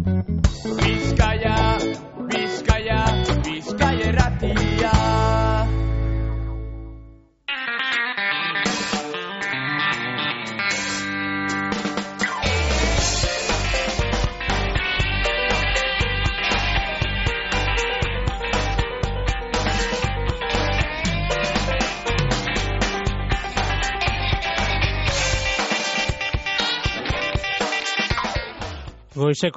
Bizkaia, Bizkaia, Bizkaia Irratia. Goizeko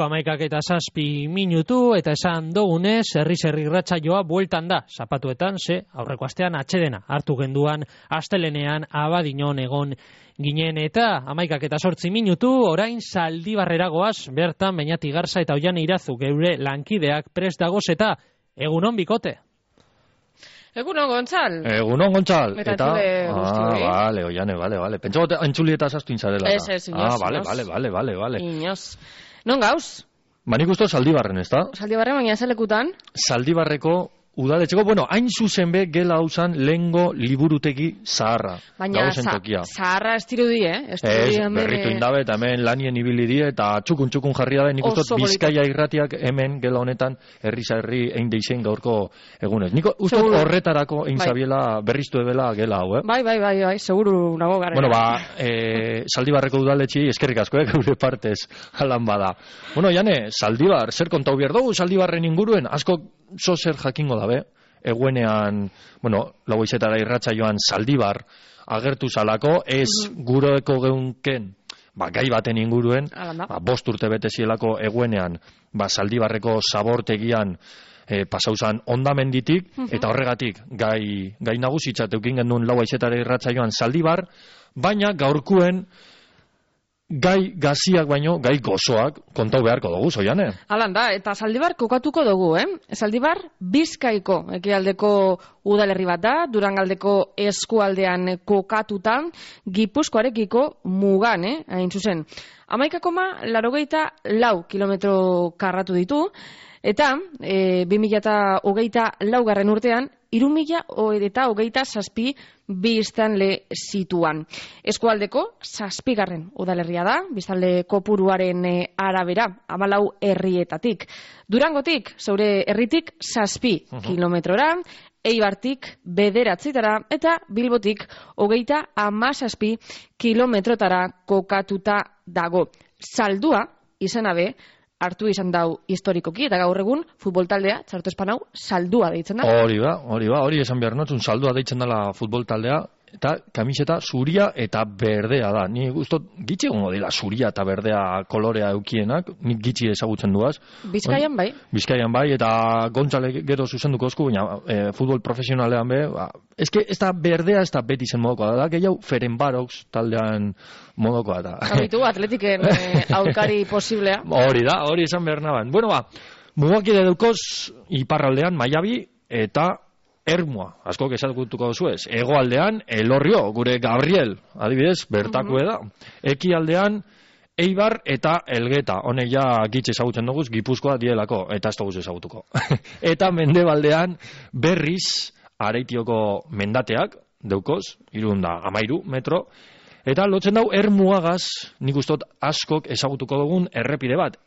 11:07 eta esan dugunez, herri irratsaioa bueltan da, zapatuetan, aurreko astean atsedena hartu genduan astelenean Abadiñon egon ginen eta 11:08 orain Zaldibarrera goaz, bertan Beñat Igarza eta Oiane Irazu geure lankideak prest dagoz eta egunon bikote. Egunon, Gontzal. Egunon, Gontzal. Eta entzule guztioi. Vale, Oiane, vale. Pentsago entzuli eta zaztu intzarela. Ez, inoz. Vale. Inoz. Non gauz? Nik usto Zaldibarren, ez da? Zaldibarren, baina zelekutan? Zaldibarreko udaletxeko, hain zuzen be, gela hausan lehengo liburutegi zaharra. Baina zaharra ez dirudi, Ez, berritu indabe, eta hemen lanien ibili die, eta txukun jarri dabe, nik ustot Bizkaia Irratiak hemen gela honetan, herri egin deixen gaurko egunez. Nik ustot horretarako egin zabiela berriztu ebela gela hau, Bai, seguru nago garen. Zaldibarreko udaletxi, eskerrik asko, gure partez, halan bada. Jane, Zaldibar, zer kontau behar dugu Zaldibarren inguruen, asko zer jakingo dabe, eguenean, lauizetara irratsaioan Zaldibar agertu zalako, ez gureko geunken, gai baten inguruen, 5 urte bete zielako eguenean, Zaldibarreko zabortegian pasauzan ondamenditik, eta horregatik gai nagusitzat eukin genduen lauizetara irratsaioan Zaldibar, baina gaurkuen gai gaziak baino, gai gozoak kontau beharko dugu, Oiane. Alan da, eta Zaldibar kokatuko dugu, Zaldibar Bizkaiko ekialdeko udalerri bat da, Durangaldeko eskualdean kokatuta, Gipuzkoarekiko mugan, hain zuzen. 11,84 kilometro karratu ditu, eta 2024 urtean, 3.027 biztanle zituan. Eskualdeko 7. udalerria da, biztanle kopuruaren arabera, 14 herrietatik. Durangotik, zeure herritik 7 kilometrora, Eibartik 9 eta Bilbotik 37 kilometrotara kokatuta dago. Zaldua, izena be, hartu izan dau historikoki, eta gaur egun futbol taldea, txartu espanau, Zaldua deitzen da. Hori esan behar notzun, Zaldua deitzen dela futbol taldea, eta kamiseta zuria eta berdea da. Ni gustot gitxi egongo dela zuria eta berdea kolorea eukienak, nik gitxi ezagutzen duaz. Bizkaian bai, eta Gontzale gero zuzenduko osku, baina futbol profesionalean be, ez da berdea, ez da beti zen modokoa da, gehiago Ferenbaroks taldean modokoa da. Habitu, atletiken aurkari posiblea. Hori esan behar naban. Mugakide daukoz iparraldean Maiabi eta Ermua, asko ezagutuko duzuez. Hegoaldean Elorrio, gure Gabriel, adibidez, bertako da. Ekialdean Eibar eta Elgeta, honek ja gitxe ezagutzen dugu, Gipuzkoa dielako, eta ez dugu ezagutuko. Eta mendebaldean berriz Areitioko mendateak, daukoz, 313 metro, eta lotzen dau Ermuagaz, nik ustot askok ezagutuko dugun errepide bat,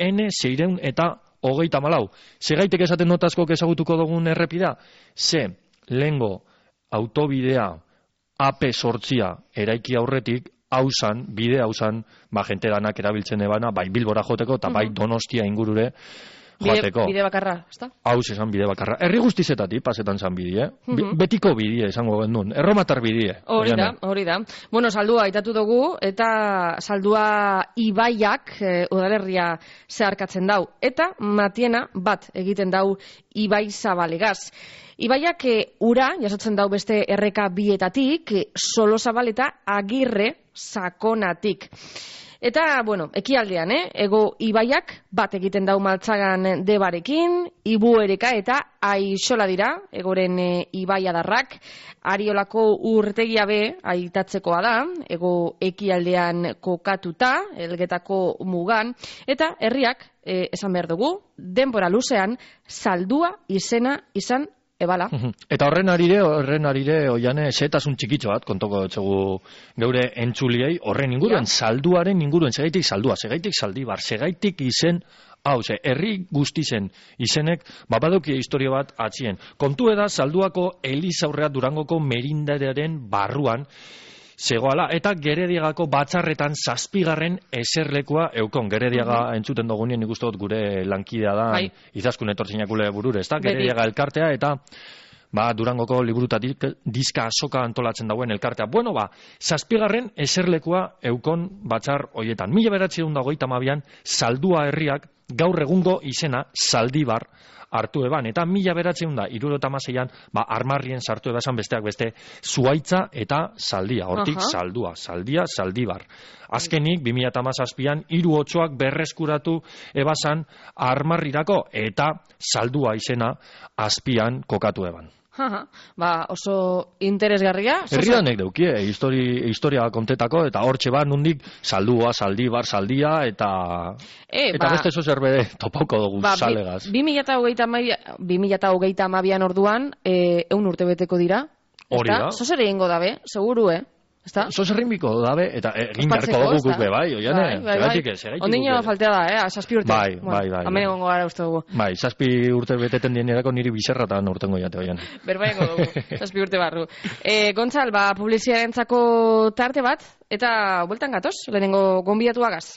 N634. Segaitek esaten dut askok ezagutuko dugun errepidea? Lehengo autobidea AP8 eraiki aurretik, bide hausan, jente danak erabiltzen ebana, bai Bilbora joteko, eta bai Donostia ingurure joateko. Bide bakarra, ez da? Esan bide bakarra. Herri guztizetatik pasetan zan bidie. Betiko bidie, esango gendun. Erromatar bidie. Hori da. Zaldua aitatu dugu, eta Zaldua ibaiak udalerria zeharkatzen dau. Eta Matiena bat egiten dau Ibai Zabalegaz. Ibaiak ura, jasotzen dau beste erreka bietatik, Solozabal eta Agirre Sakonatik. Eta, ekialdean, ego ibaiak bat egiten dau Maltzagan Debarekin, Ibuereka eta Aixola dira, egoren ibaiadarrak, Ariolako urtegia be aitatzekoa da, ego ekialdean kokatuta, Elgetako mugan, eta herriak, esan behar dugu, denbora luzean, Zaldua izena izan ebala. Eta horren arire, Oiane, zetasun txikitxo bat, kontoko dutxegu geure entzuliei, horren inguruen, Zalduaren inguruen, segaitik Zaldua, segaitik Zaldibar, segaitik izen Hau, herri guztizen izenek, baduki historia bat atzien. Kontu da, Salduako Elizaurrea Durangoko merindadearen barruan, zegoala, eta Gerediagako batzarretan 7. eserlekua eukon. Gerediaga entzuten dugunien nik uste dut gure lankidea da, izaskun etortzinakule burure, ez da? Gerediaga elkartea, eta Durangoko liburutatik diska azoka antolatzen dauen elkartea. 7. eserlekua eukon batzar hoietan. 1922an Saldua herriak gaur egungo izena Zaldibar hartu eban, eta 1976an armarrien sartu ebasan besteak beste Zuaitza eta Zaldia, hortik Saldua, Zaldia, Zaldibar. Azkenik, 2017an 3 otsoak berreskuratu ebasan armarrirako, eta Zaldua izena azpian kokatu eban. Oso interesgarria. Herrianek deukie, historia kontetako, eta hortxe nundik Saldua, Zaldibar, Zaldia, eta beste zerbede topauko dugu salegaz. 2022an orduan, 100 urte beteko dira. Hori da. Zozer egingo dabe, seguru, Zozer rinbiko dabe, eta egin beharko dugu guk bai, oiane? Ondino faltea da, 7 urte. Bai. Hemen egongo gara uste dugu. 7 urte beteten dienerako niri bizerratan urtengo jate, oiane. Berbaiko dugu, 7 urte barru. Gontzal, publiziarentzako tarte bat, eta bueltan gatoz, lehenengo gonbidatuagaz.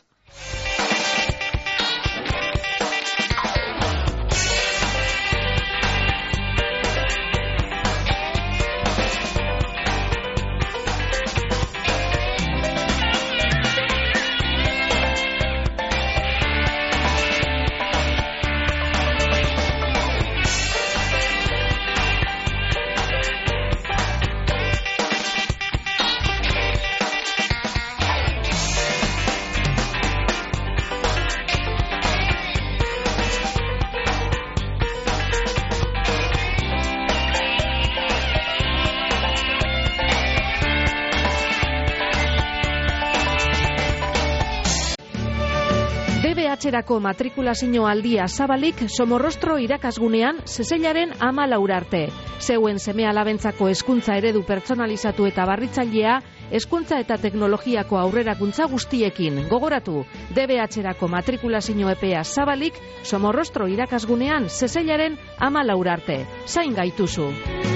DBH-erako matrikulazio aldia zabalik Somorrostro irakasgunean zezeilaren 14 arte. Zeuen seme-alabentzako hezkuntza eredu pertsonalizatu eta barritzailea, hezkuntza eta teknologiako aurrerakuntza guztiekin. Gogoratu, DBH-erako matrikulazio epea zabalik Somorrostro irakasgunean zezeilaren 14 arte. Zain gaituzu.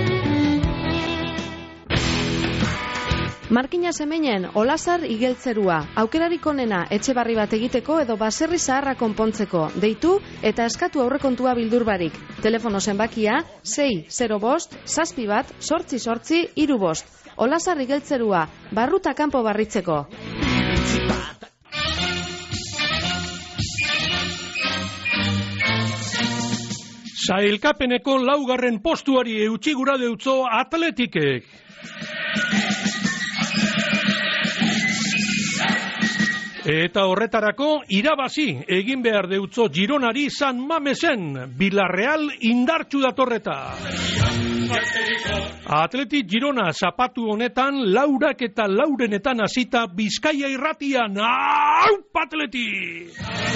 Markina Zemeinen Olazar igeltzerua, aukerarik onena etxe barri bat egiteko edo baserri zaharra konpontzeko. Deitu eta eskatu aurrekontua bildur barik. Telefono zenbakia 605-78-883. Olazar igeltzerua, barruta kanpo barritzeko. Sailkapeneko 4. postuari eutsi gura deutzo Atletikek. Eta horretarako irabazi egin behar deutzo Gironari San Mamesen, Villarreal indartsu datorreta. Atletik Girona zapatu honetan 4 eta 4 hasita Bizkaia irratian. Aupa Atletik!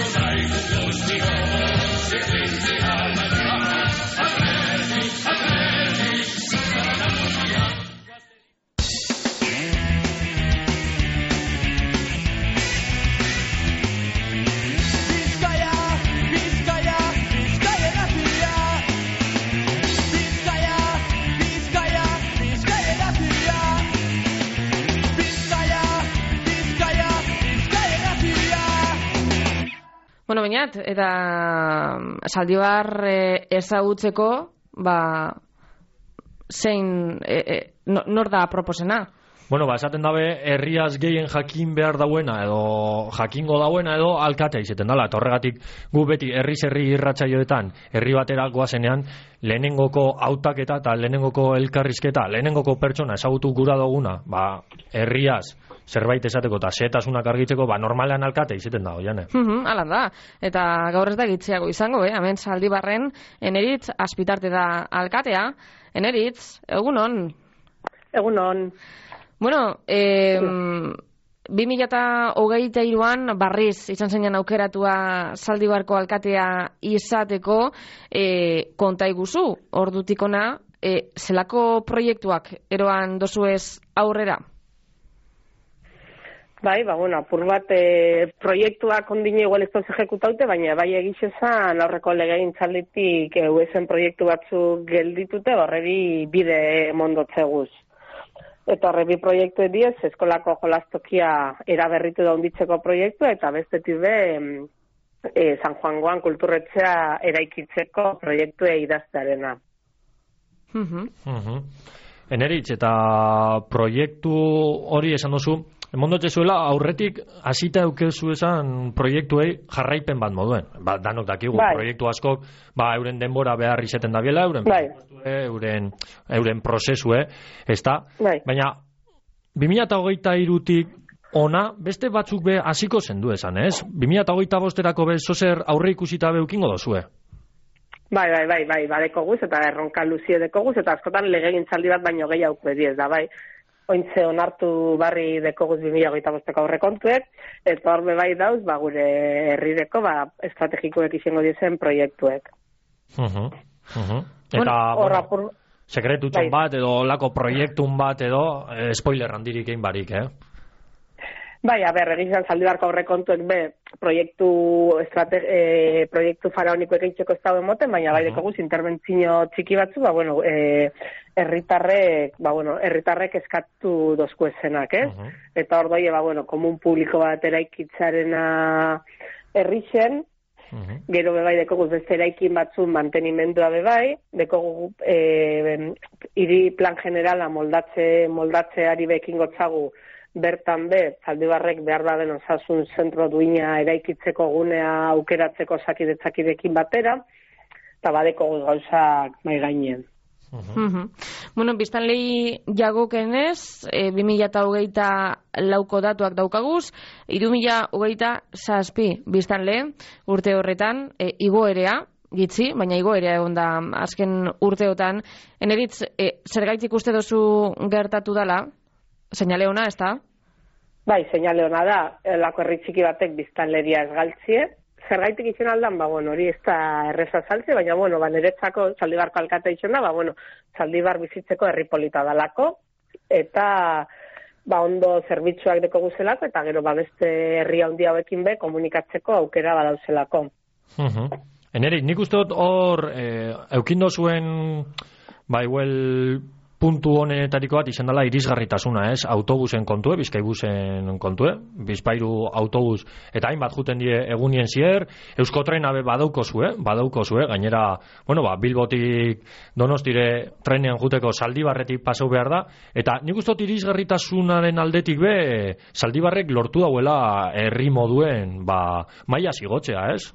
Bueno, bainat, eta Zaldibar ezagutzeko, zein, nor da proposena? Bueno, esaten dabe, herriaz gehien jakin behar dauena, edo jakingo dauena, edo alkatea izaten dala. Eta horregatik gu beti herri irratsaioetan, herri batera goazenean, lehenengoko hautaketa eta lehenengoko elkarrizketa, lehenengoko pertsona ezagutu gura duguna, herriaz, zerbait esateko eta xehetasunak argitzeko, normalean alkate izaten dago, jane. Hala da, eta gaur ez da gitziago izango, hemen Zaldibarren, Eneritz Azpitarte da alkatea. Eneritz, egunon? Egunon. Bueno, 2023an barriz izan zeinen aukeratua Zaldibarko alkatea izateko, konta iguzu, ordutik ona, zelako proiektuak eroan dozuez aurrera? Bai, apur bat proiektuak ondine igual ez dauz ejekutaute, baina bai egitxezan aurreko legegintzalditik eusen proiektu batzuk gelditute, horrebi bide mondotzeguz. Eta horrebi proiektu ediez, eskolako jolastokia eraberritu da unditzeko proiektu, eta bestetik be San Juangoan kulturretxea eraikitzeko proiektue idaztearena. Eneritz, eta proiektu hori esan duzu, emondotxe zuela aurretik hasita eukezu esan proiektuei jarraipen bat moduen. Danok dakigu, proiektu askok, euren denbora behar izeten da biela, euren prozesue, ez da? Baina, 2023-tik ona, beste batzuk be hasiko zendu esan, ez? 2025-erako be zozer aurre ikusita be ukingo dozue? Bai, badekoguz, eta erronka luzie dekoguz, eta askotan legegintzaldi bat baino gehiago ediez da, bai. Ointze onartu barri dekoguz 2025-ko aurrekontuek, eta horbe bai dauz, gure herrireko, estrategikoek izango dizen proiektuek. Eta, sekretutxon bat, edo lako proiektun bat, edo spoiler handirik egin barik, Bai, egizan Zaldibarko aurrekontuek proiektu faraonikoek egitxeko ez dago emoten, baina bai dekoguz interbentzio txiki batzu, herritarrek eskatu dozku esenak, ez? Eta hor doi, komun publiko bat eraikitzarena herrixen, gero bebai dekoguz beste eraikin batzun mantenimendua bebai, dekoguz hiri plan generala moldatzeari bekin gotzagu bertan Zaldibarrek behar baden osasun zentro duina eraikitzeko gunea aukeratzeko sakidetzakidekin batera, eta badeko gauzak mai gainean. Biztanlei jagokenez, 2024 datuak daukaguz, 2027 biztanle urte horretan, igoerea, gitzi, baina igoerea egon da azken urteotan. Eneritz, zergaitik uste dozu gertatu dala? Seinale ona, ez da? Bai, seinale ona da, lako herri txiki batek biztanleria ez galtzie. Zergaitik izan aldan, hori ez da erreza saltze, baina, niretzako Zaldibarko alkate izan da, Zaldibar bizitzeko herri polita dalako, eta ondo zerbitzuak deko guzelako, eta gero beste herri handi hauekin komunikatzeko aukera badauzelako. Enerik, nik uste dut hor, eukindo zuen, puntu honetariko bat izan dela irisgarritasuna, ez? Autobusen kontue, Bizkaibusen kontue, Bizpairu autobus, eta hainbat juten die egunien zier, Euskotrena badaukozue, gainera, Bilbotik Donostire trenean juteko Zaldibarretik pasau behar da, eta nik uste dut irisgarritasunaren aldetik Zaldibarrek lortu dauela herri moduen, maila zigotzea, ez?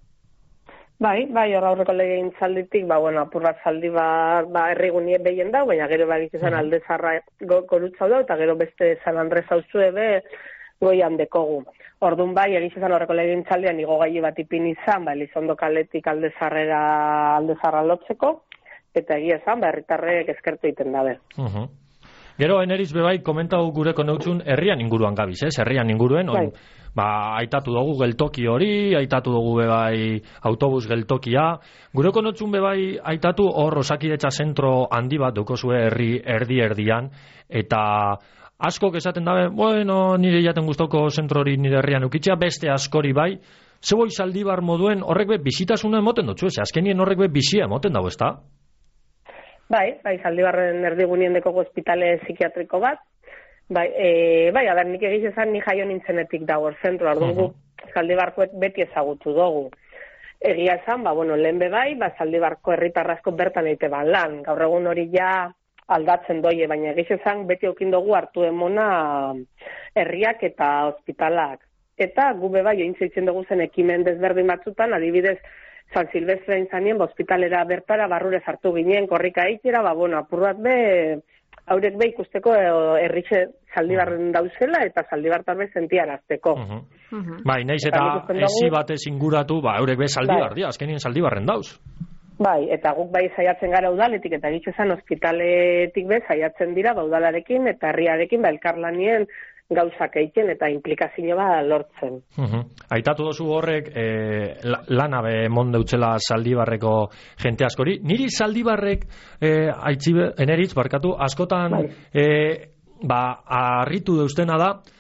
Bai, hor aurreko legegintzalditik, apurra Zaldibar herrigunie behien dau, baina gero izan Aldezarra gorutzau dau, eta gero beste San Andres hauzue goian dekogu. Ordun egizan aurreko legegintzaldian igo gai bat ipin izan, Elizondo kaletik Aldezarra lotzeko, eta egia esan, herritarrek eskertu egiten dabe. Gero, Eneritz bebai, komentau gureko neutzun, herrian inguruan gabiz, ez? Herrian inguruen, aitatu dugu geltoki hori, aitatu dugu bebai autobus geltokia. Gureko neutzun bebai, aitatu hor Osakidetza zentro handi bat dukozue herri erdi-erdian, eta askok esaten dabe, nire jaten guztoko zentro hori nire herrian ukitzea, beste askori bai, zeboi Zaldibar moduen horrek bizitasuna emoten dutzu, azkenien horrek bizia emoten dago, ez da? Bai, Zaldibarren erdigunien dekogu ospitale psikiatriko bat. Nik egiz esan ni jaio nintzenetik dago zentro, ordugu Zaldibarkoek beti ezagutu dugu. Egia esan, lehen Zaldibarko herritarrazko bertan eite lan. Gaur egun hori ja aldatzen doie, baina egiz esan beti aukin dugu hartu emona herriak eta ospitalak. Eta gu jointzeitzen dugu zen ekimen desberdin batzutan, adibidez, San Silvestre izanien, ospitalera bertara barrure sartu ginen, korrika eitera, apur bat haurek ikusteko herrixe Zaldibarren dauzela eta Zaldibartan sentiarazteko. Naiz eta ezi batez inguratu, haurek Zaldibar dia, azkenien Zaldibarren dauz. Eta guk saiatzen gara udaletik, eta egitxezan ospitaletik saiatzen dira, udalarekin eta herriarekin elkarlanien gauzak egiten eta implikazio lortzen. Aitatu dozu horrek lanabe mondeutzela Zaldibarreko jente askori. Niri Zaldibarrek Eneritz, barkatu, askotan harritu deustena da,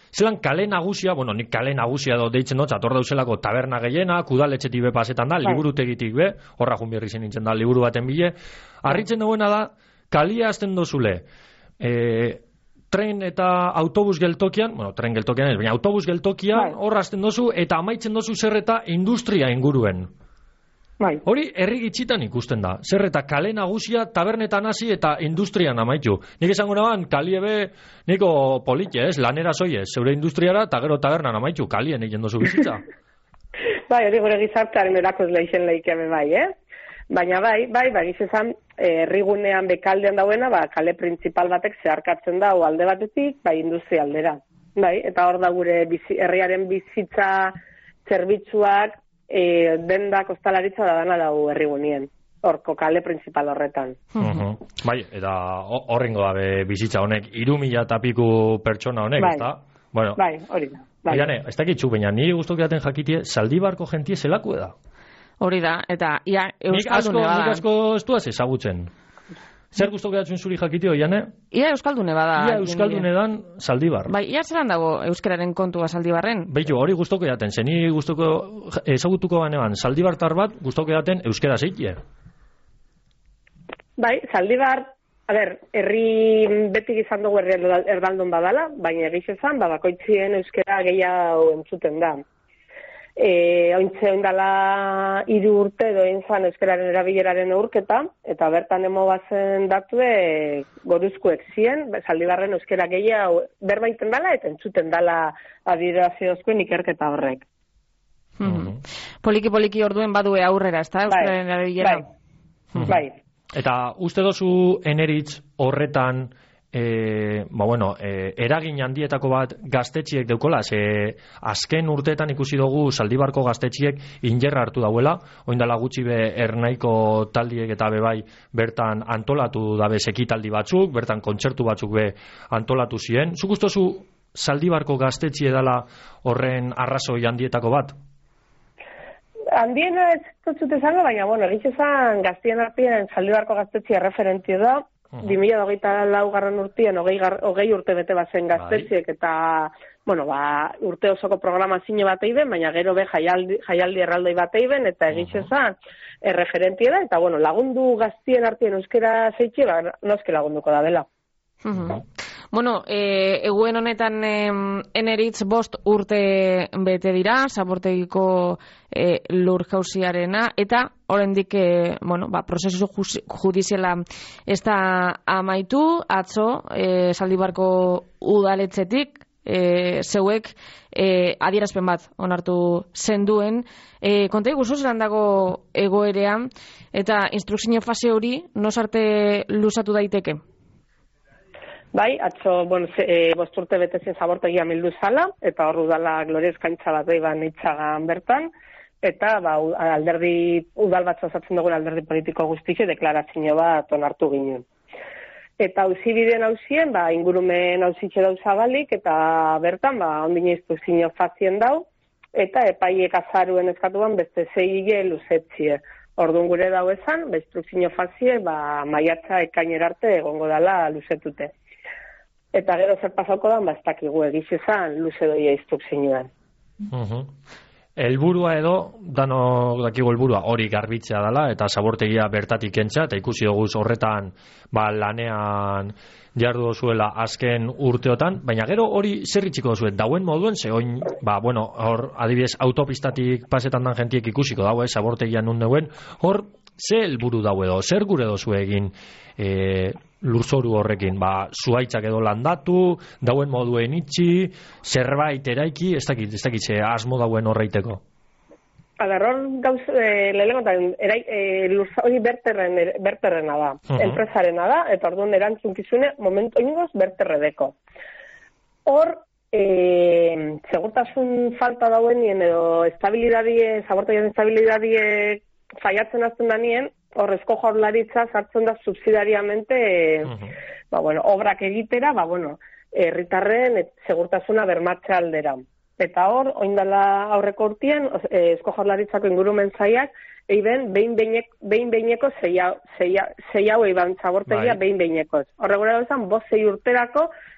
zelan kale nagusia, bueno, nik kale nagusia deitzen dut, ator dauzelako taberna gehiena, kudaletxetik be pasetan da, liburutegitik be, horra junbierri zen nintzen da, liburu baten bile. Harritzen duena da, kalia azten dozule, tren eta autobus geltokian, bueno, tren geltokian ez, baina autobus geltokian, horra azten dozu, eta amaitzen dozu zer eta industria inguruen. Hori herri gitxitan ikusten da. Zer eta kale nagusia tabernetan hasi eta industrian amaitu. Nik esango naban, kaliebe niko politxe, lanera zoie, zeure industriara eta gero tabernan amaitu, kalien egin dozu bizitza. Hori gure gizartearen erakoz leixen leikeme Baina gizizan, herrigunean bekaldean dauena, kale printzipal batek zeharkatzen da, alde batetik, industria aldera. Eta hor da gure herriaren bizitza zerbitzuak, dendak ostalaritza da dana dau herrigunien, horko kale printzipal horretan. Eta horrengo da bizitza honek, 3.000 eta piku pertsona honek, ezta? Hori da. Jane, ez dakitzu, baina niri guztok daten jakitie, Zaldibarko jentie zelako da? Hori da, eta ia euskaldune bada. Nik asko ez duaz ezagutzen. Zer guztok datzen zuri jakitio, Jane? Ia euskaldune bada. Ia euskaldune dan Zaldibar. Ia zelan dago euskararen kontua Zaldibarren? Beitu, hori guztoko daten, zeni guztoko ezagutuko banean, Zaldibartar bat guztoko daten euskera zeitie. Zaldibar, herri betik izan dugu herri erdaldun badala, baina egizezan, bakoitzien euskera gehiago entzuten da. Ointze ondala 3 urte doin zan euskararen erabileraren eurketa, eta bertan emo bazen datue goruzkoek zien, Zaldibarren euskera gehiago berbaiten dala eta entzuten dala adieraziozkoen ikerketa horrek. Poliki orduen badue aurrera, ez da? Euskararen erabilera? Bai. Eta uste dozu eneritz horretan eragin handietako bat gaztetxiek deukola, azken urteetan ikusi dugu Zaldibarko gaztetxiek injerra hartu dauela, oindala gutxi be ernaiko taldiek eta bebai bertan antolatu dabe sekitaldi batzuk, bertan kontzertu batzuk be antolatu ziren. Zuk ustozu Zaldibarko gaztetxie dela horren arrazoi handietako bat? Handiena ez dut ezango, baina, egitxezan gaztien artean Zaldibarko gaztetxia referentio da, 2024 urtean, 20 urte bete bazen gaztetxiek, eta, urte osoko programazio bat eiben, baina gero be jaialdi erraldoi bat eiben, eta egitxezan referentia da, eta, lagundu gaztien artean euskera zeitxe, noski lagunduko da dela. Eguen honetan eneritz 5 urte bete dira, Zabortegiko lur jauziarena, eta oraindik prozesu judiziala ez da amaitu, atzo Zaldibarko udaletxetik zeuek adierazpen bat onartu zenduen. Konta iguzu zelan dago egoerean, eta instrukzio fase hori nos arte luzatu daiteke? Atzo, 5 urte betezien Zabortegia mildu zala, eta hor udala Gloria eskaintza bat itxagan bertan, eta alderdi udal bat osatzen dugun alderdi politiko guztixe deklarazio bat onartu ginen. Eta auzibideen auzien, ingurumen auzitxe dau zabalik, eta bertan, ondine instrukzio fazien dau, eta epaiek azaruen eskatuan beste 6 hile luzetzie. Orduan gure dau esan, instrukzio fazie, maiatza ekainerarte egongo dala luzetute. Eta gero zer pasauko da, ez dakigu egizizan, luze doia instrukzioan. Helburua edo, dano dakigu helburua hori garbitzea dela, eta Zabortegia bertatik kentza, eta ikusi dugu horretan lanean jardu zuela azken urteotan, baina gero hori zer itxiko duzuet, dauen moduen, zegoin, hor adibidez autopistatik pasetan dan jentiek ikusiko daue, Zabortegia nun deuen, hor ze helburu daue edo, zer gure dozu egin lurzoru horrekin, zuaitzak edo landatu, dauen moduen itxi, zerbait eraiki, ez dakit ze asmo dauen horreiteko. Hor gauz, lehenengotan, hori berterrena da, enpresarena da, eta orduan erantzunkizune momentu ingoz berterredeko. Hor, segurtasun falta dauenien edo Zabortegiaren estabilidadie faiatzen azten danien, horrezko Jaurlaritza sartzen da subsidiariamente obrak egitera, herritarren segurtasuna bermatze aldera. Eta hor, oindala aurreko urtien, Eusko Jaurlaritzako ingurumen zaiak, eiben behin-behineko zei hau eiban Zabortegia behin-behinekoz. Horregura duzan, 5-6 urterako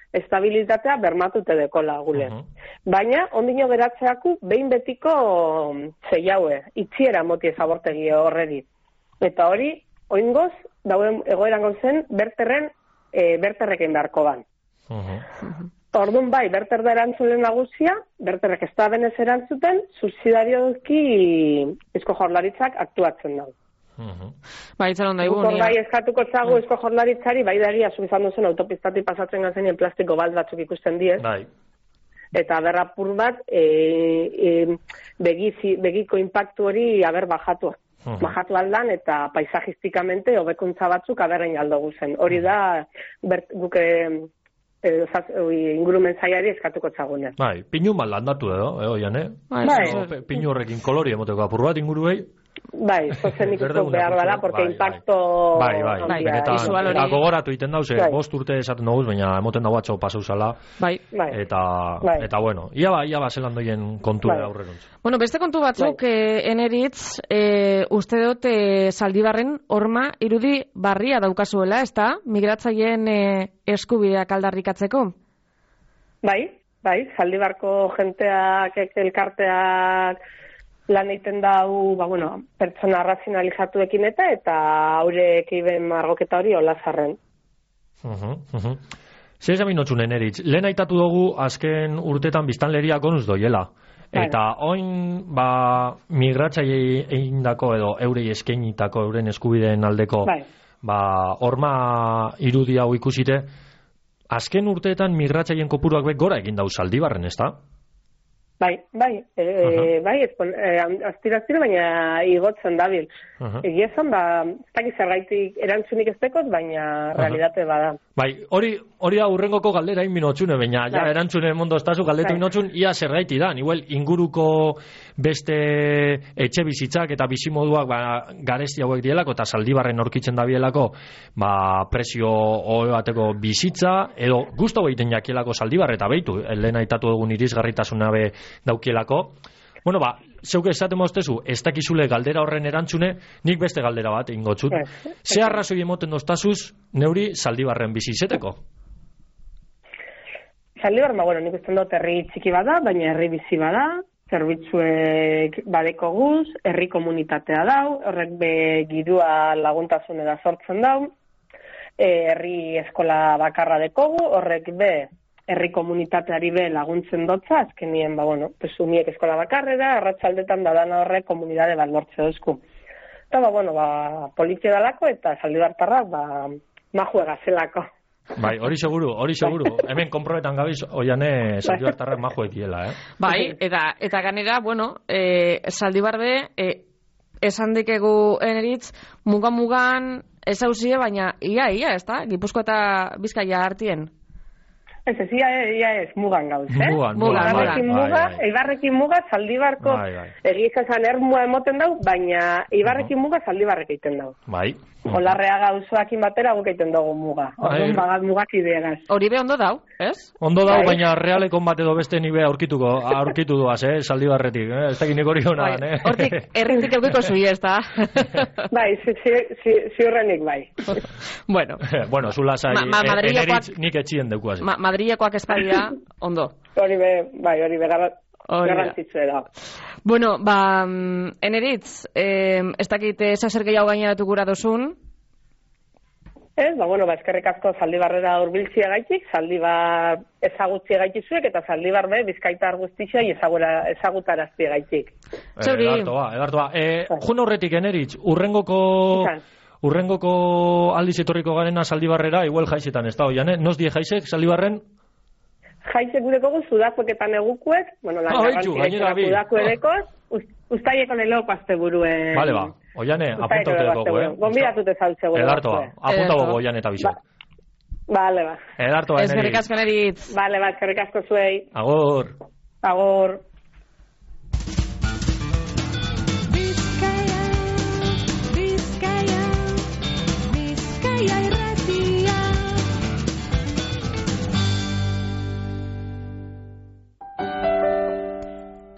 estabilitatea bermatute dekola gule. Baina, ondino geratzeaku, behin betiko zeiaue, itxiera motie zabortegi horreri. Eta hori, oingoz, dauen egoeran gauzen, berterrekin beharko ban. Orduan bai, berter da erantzulen nagusia, berterrek ez da benez erantzuten, subsidarioki Eusko Jaurlaritzak aktuatzen dago. Bai, itxaron daigu. Bai, eskatuko txagu Eusko Jaurlaritzari, bai dagia, subizan duzen autopistati pasatzen gazenien plastiko balt batzuk ikusten diez. Bai. Eta berrapur bat, begiko impactu hori aber bajatu. Bajatu aldan eta paisajistikamente hobekuntza batzuk aberrein aldo guzen. Hori da, guke ingurumen zaiari eskatuko txagunean. Bai, pinu mal landatu edo, Jane? Bai. Pinu horrekin kolori emoteko apur bat inguruei. Bai, zozenik behar dela, porque impacto... Bai, benetan, eta gogoratu iten dauz, 5 urte esaten dugu, baina emoten dago atxo pasau zala. Bai. Eta bueno, ia ba zelan doien kontu aurreruntz. Bueno, beste kontu batzuk, Eneritz, uste dut Zaldibarren horma irudi barria daukazuela, ez da? Migratzaileen eskubideak aldarrikatzeko? Bai, Zaldibarko jenteak, elkarteak, lan egiten dau, pertsona razionalizatuekin eta haurek iben margoketa hori olazarren. Zer esan minotxunen, Eritz, lehen aitatu dugu azken urtetan biztanleria gonuz doiela. Eta oin, migratzaile eindako edo eurei eskeinitako euren eskubideen aldeko, horma irudi hau ikusite, azken urteetan migratzaileen kopuruak gora egin dau Zaldibarren, ez da? Bai, aztira, baina igotzen dabil. Egia esan, ez dakiz zergaitik erantzunik ez dekot, baina realidate bada. Bai, hori da urrengoko galdera minotxune, baina ja erantzunen mondo estazu galdetu minotxun, ia zergaiti da, igual inguruko beste etxe bizitzak eta bizimoduak garesti hauek dielako, eta Zaldibarren aurkitzen dabielako presio hobe bateko bizitza, edo guztu egiten jakielako Zaldibarre, eta behitu, lehen aitatu dugun irisgarritasuna be daukielako. Bueno, zeuk esaten moztezu, ez dakizule galdera horren erantzune, nik beste galdera bat ingotzut. Ze arrazoi emoten doztazuz, neuri Zaldibarren bizi izeteko? Zaldibarren, nik usten dut herri txiki bada, baina herri bizi bada, zerbitzuek badeko guz, herri komunitatea dau, horrek be girua laguntasunera sortzen dau, herri eskola bakarra dekogu, horrek be herri komunitateari be laguntzen dotza, azkenien, umiek eskola bakarrera, arratsaldetan dadana horrek komunidade bat lortze dozku. Eta, politia dalako eta Zaldibartarrak, majuega zelako. Bai, hori seguru. Hemen konprobetan gabiz, oiane Zaldibartarrak majuek diela, Bai, eta ganera, Zaldibarbe, esan dikegu Eneritz, mugan ez hauzie, baina ia, ez da? Gipuzkoa eta Bizkaia hartien. Ez, mugan gauz, Mugan. Eibarrekin muga, Zaldibarko, egizazan ermua emoten dau, baina Eibarrekin muga, Zaldibarrek egiten dau. Bai. Olarrea gauzoakin batera guk egiten dugu muga. Orduan bagat mugak ideagaz. Hori be ondo dau, ez? Ondo dau, baina realekon bat edo beste nibe aurkitu duaz, Zaldibarretik, ez dakinik hori hona. Hortik, errintik eukiko zui, ez da? Bai, ziurrenik bai. Bueno, zula zai, Eneritz nik etxien deukuaz. Madrilekoak espadia, ondo. Hori be garrantzitzu da. Bueno, Eneritz, ez dakit esazer gehiago gaineratu gura dozun? Ez, eskerrik asko Zaldibarrera urbiltzia gaitik, Zaldibar ezagutzia gaitizuek, eta Zaldibar Bizkaitar guztixai ezagutaraztia gaitik. Edartoa. Jun horretik, Eneritz, urrengoko aldiz etorriko garena Zaldibarrera, igual jaizetan, ez da, oian, nos die jaizek Zaldibarren? Jaizek gureko zudakueketan egukuek, zudaku edekoz, ustaieko leloko azte buruen. Bale, oiane, apuntatu dugu, Gonbidatute zautze gure. Edartoa, apuntatu dugu oiane eta bizet. Bale, Edartoa, Eneritz. Eskerrik asko, Eneritz. Bale, eskerrik asko zuei. Agur. Bizkaia irratia.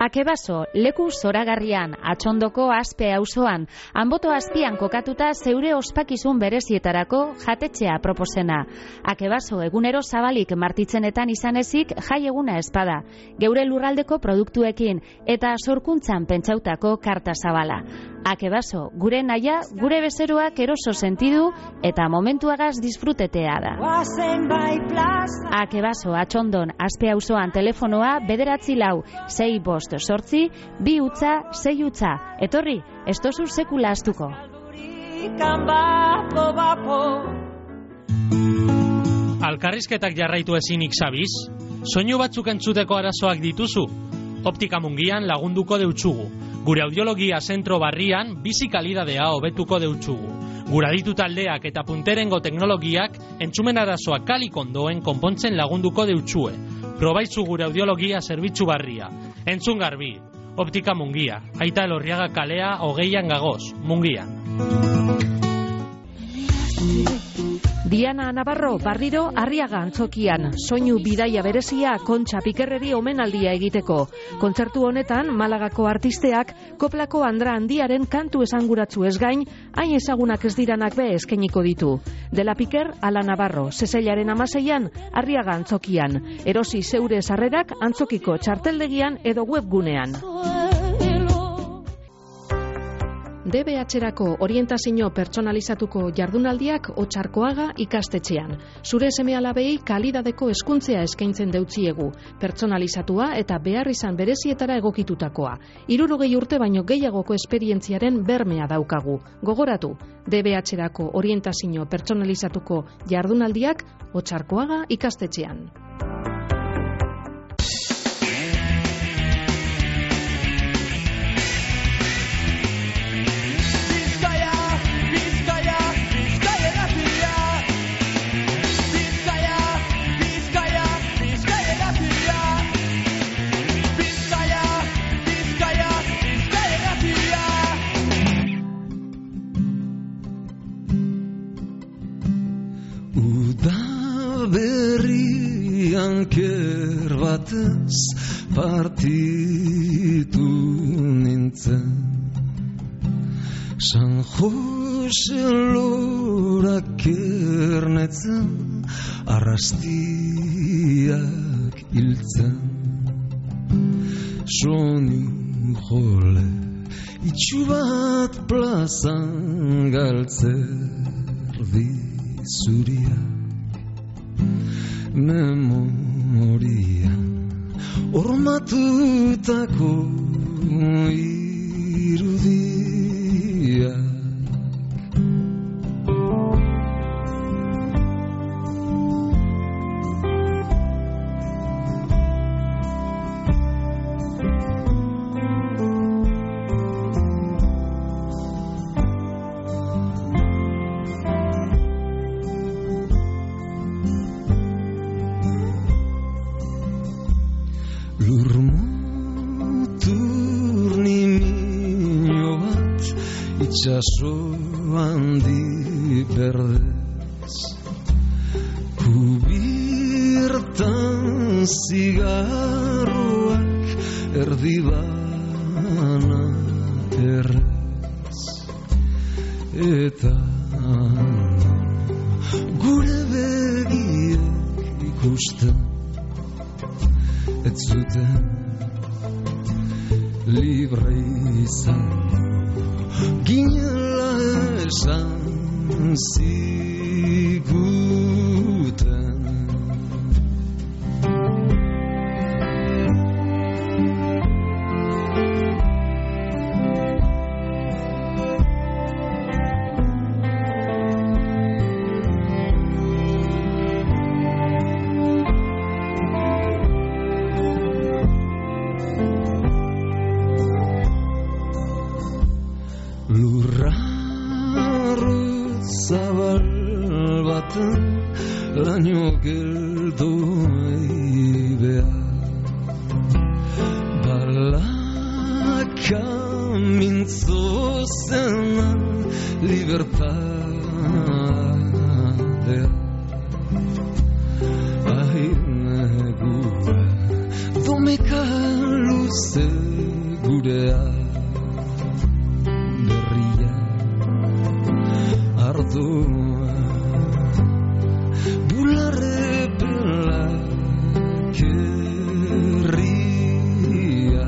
Akebaso, leku zoragarrian, Atxondoko Aspe auzoan, Anboto azpian kokatuta zeure ospakizun berezietarako jatetxea proposena. Akebaso egunero zabalik martitzenetan izan ezik jai eguna espada, geure lurraldeko produktuekin eta sorkuntzan pentsautako karta zabala. Akebaso, gure naia, gure bezeroak eroso sentidu eta momentuagaz disfrutetea da. Akebaso, Atxondon, Aspe auzoan telefonoa 946-6-8-2-6 Etorri, ez tozu sekula astuko. Alkarrizketak jarraitu ezinik zabiz? Soinu batzuk entzuteko arazoak dituzu? Optika Mungian lagunduko deutsugu. Gure audiologia zentro barrian bizi kalidadea hobetuko deutsugu. Gura ditu taldeak eta punterengo teknologiak entzumen arazoak kalik ondoen konpontzen lagunduko deutsue. Probaitzu gure audiologia zerbitzu barria. Entzun garbi. Optika Mungia. Aita Elorriaga kalea 20an gagoz. Mungian. Diana Navarro, Barriro, Arriaga antzokian, soinu bidaia berezia Kontxa Pikerreri omenaldia egiteko. Kontzertu honetan, Malagako artisteak, koplako Andra Handiaren kantu esanguratzu ez gain, hain ezagunak ez diranak be eskainiko ditu. Dela Piker, ala Navarro, Seseilaren 16an, Arriaga antzokian. Erosi zeure sarrerak antzokiko txarteldegian edo webgunean. DBH-erako orientazio pertsonalizatuko jardunaldiak Otxarkoaga ikastetxean. Zure seme-alabei kalidadeko hezkuntzea eskaintzen deutziegu, pertsonalizatua eta behar izan berezietara egokitutakoa. 60 urte baino gehiagoko esperientziaren bermea daukagu. Gogoratu, DBH-erako orientazio pertsonalizatuko jardunaldiak Otxarkoaga ikastetxean. Anker batez partitu nintzen, San Jose lorak ernetzen, arrastiak hiltzen. Soinu jole itxu bat plazan galtzerdi zuria, memorian ormatutako irudia. Itxaso handi berdez, kubirtan zigarroak erdibana errez, eta gure begiek ikusten ez zuten libre izan. Ginela esan ziguten. Laino geldo behar, balaka mintzo zenan libertadea. Ahir negua domeka luze doa bularrepelak herria.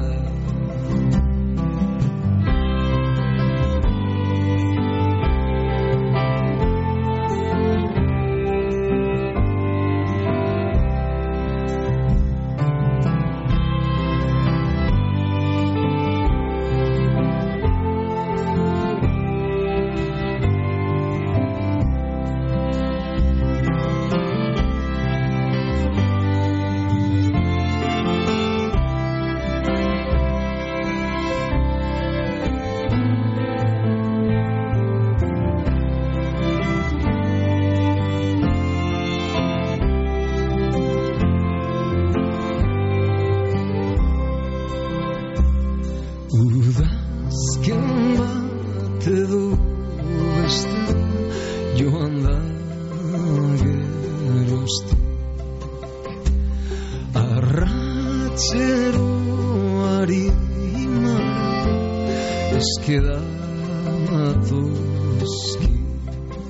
Udazken bat edo beste joan da geroztik, arratxeroari eskeda matozkit,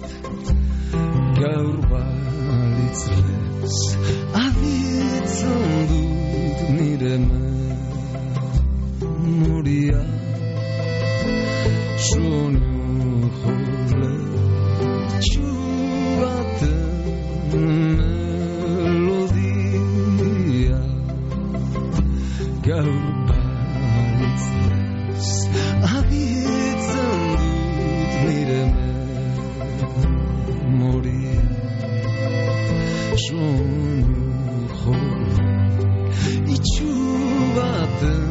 gaur balitz lez aditzen dut nire memoria, soinu joletxu baten melodia, gaur balitz lez aditzen dut nire memoria, soinu joletxu baten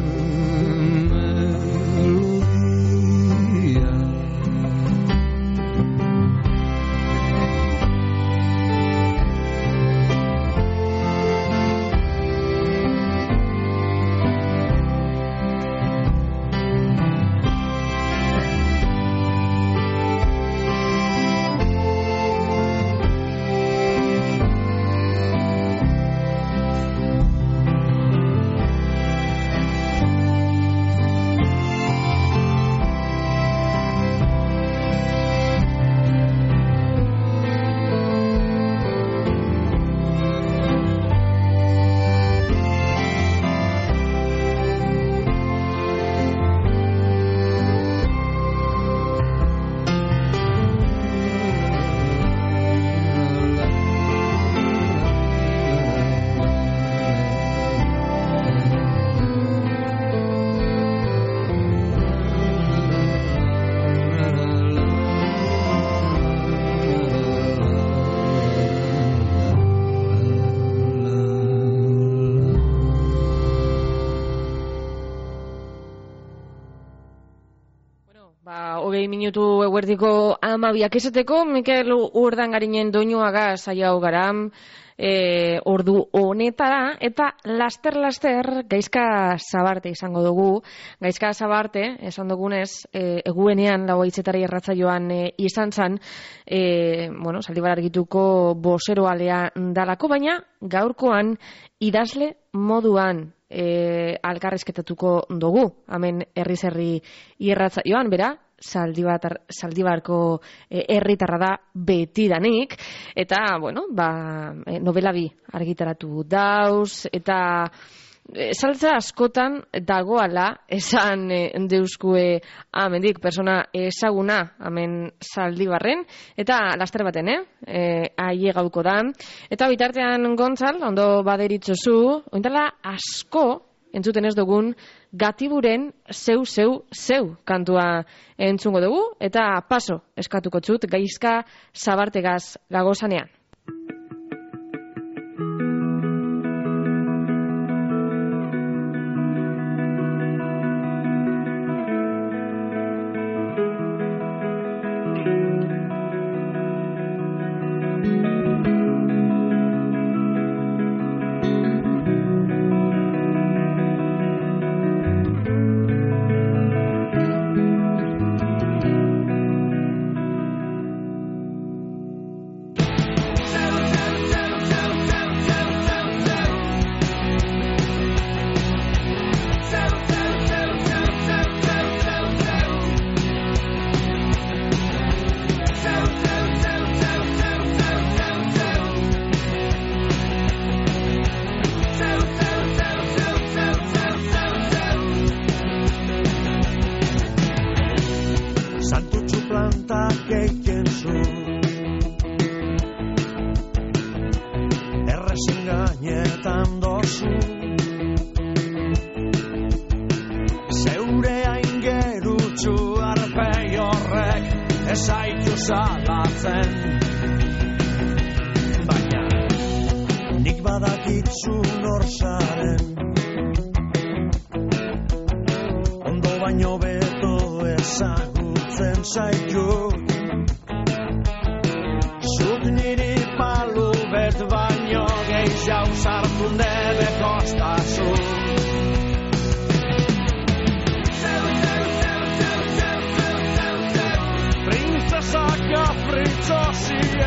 minutu eguerdiko 12 esateko, Mikel Urdangarinen doinuaga saio hau garam, ordu honetara, eta laster Gaizka Zabarte izango dugu. Gaizka Zabarte, esan dugunez, eguenean lauaitzetara irratsaioan izan zan, Zaldibar Argituko bozeroalea dalako, baina gaurkoan idazle moduan alkarrezketatuko dugu, hemen herriz herri irratsaioan, bera, Zaldibarko herritarra da betidanik, eta, novela bi argitaratu dauz, eta saltza askotan dagoala esan deuskue amendik persona ezaguna hemen Zaldibarren, eta laster baten, aie gauko da. Eta bitartean Gontzal, ondo baderitzozu, ointala asko entzuten ez dugun Gatiburen zeu kantua entzungo dugu, eta paso eskatuko txut Gaizka Zabartegaz gagozanean. egiten zu. Errezin gainetan dozu, zeure aingerutsu arpei horrek ezaitu salatzen. Baina nik badakitzu nor zaren, ondo baino beto ezagutzen zaitut. Zuk niri palu bet baino gehiago sartun debe kostazu. Princesa capricciosie,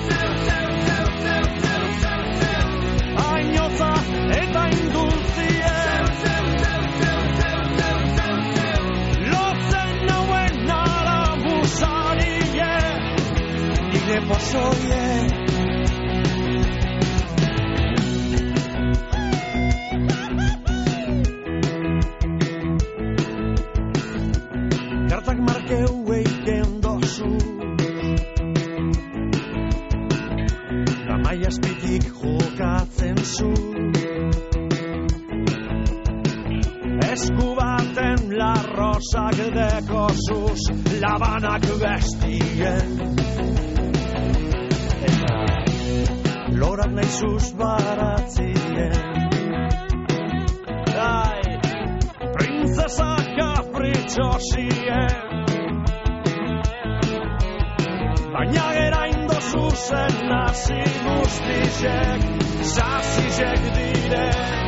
ainotza eta indultzie, lotzen nauen arabusarie, nire pozoie. Kartak markeu eiken dozu, gamai azpitik jokatzen zu. Esku baten larrosak dekosuz, labanak bestien. Eta lorak nahizuz baratzien. Ai, princesa capricciosie, baina gerain dozu zen nazi guztizek, zazizek dire.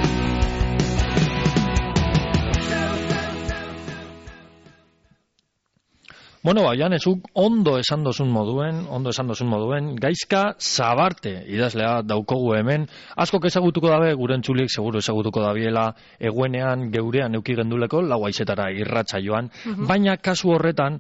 Bueno, Janezuk ondo esan dozun moduen, Gaizka Zabarte idazlea daukogu hemen. Askok ezagutuko dabe, gure entzuliek seguru ezagutuko dabiela, eguenean geurean euki genduleko, lau haizetara irratsaioan, baina kasu horretan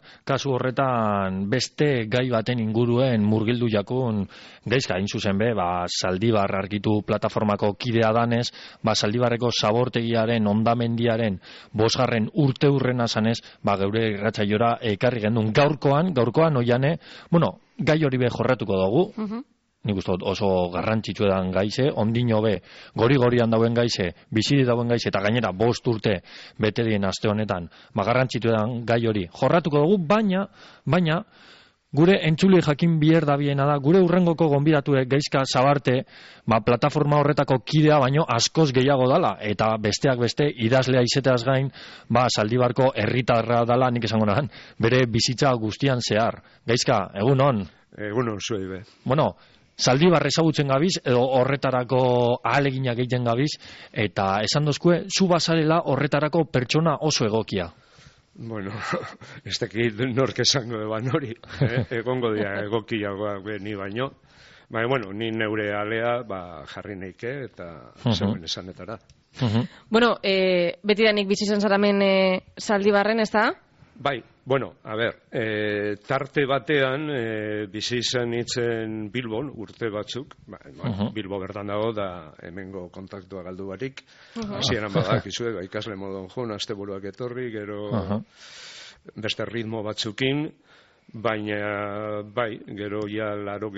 beste gai baten inguruen murgildu jakun Gaizka, hain zuzen be, Zaldibar argitu plataformako kidea danez, Zaldibarreko zabortegiaren, ondamendiaren, 5. urte hurrena zanez, geure irratsaiora ekarri gendun. Gaurkoan oiane, gai hori be jorratuko dugu, nik uste oso garrantzitsu edan gaize, ondino be, gori-gorian dauen gaize, biziri dauen gaize, eta gainera 5 urte bete dien aste honetan, garrantzitsu edan gai hori jorratuko dugu, baina, gure entzuli jakin bier da biena da, gure urrengoko gonbidatuek Gaizka Zabarte, plataforma horretako kidea baino askoz gehiago dala, eta besteak beste idazlea izateaz gain, Zaldibarko herritarra dala, nik esango nahan, bere bizitza guztian zehar. Gaizka, egunon? Egunon zuei be. Zaldibar ezagutzen gabiz, edo horretarako ahaleginak egiten gabiz, eta esan dozkue, zu bazarela horretarako pertsona oso egokia. Bueno, ez dakit nork esango eban hori, egongo dira egokiagoak ni baino. Baina, ni neure alea jarri neike eta zeuen esanetara. Bueno, betidanik bizi zen zaramen Zaldibarren, ez da? Bai, tarte batean bizi izan itzen Bilbon urte batzuk, Bilbo bertan dago da hemengo kontaktua galdu barik, hasieran badakizue, ikasle modon joan, asteburuak etorri, gero beste ritmo batzukin, baina bai, gero ja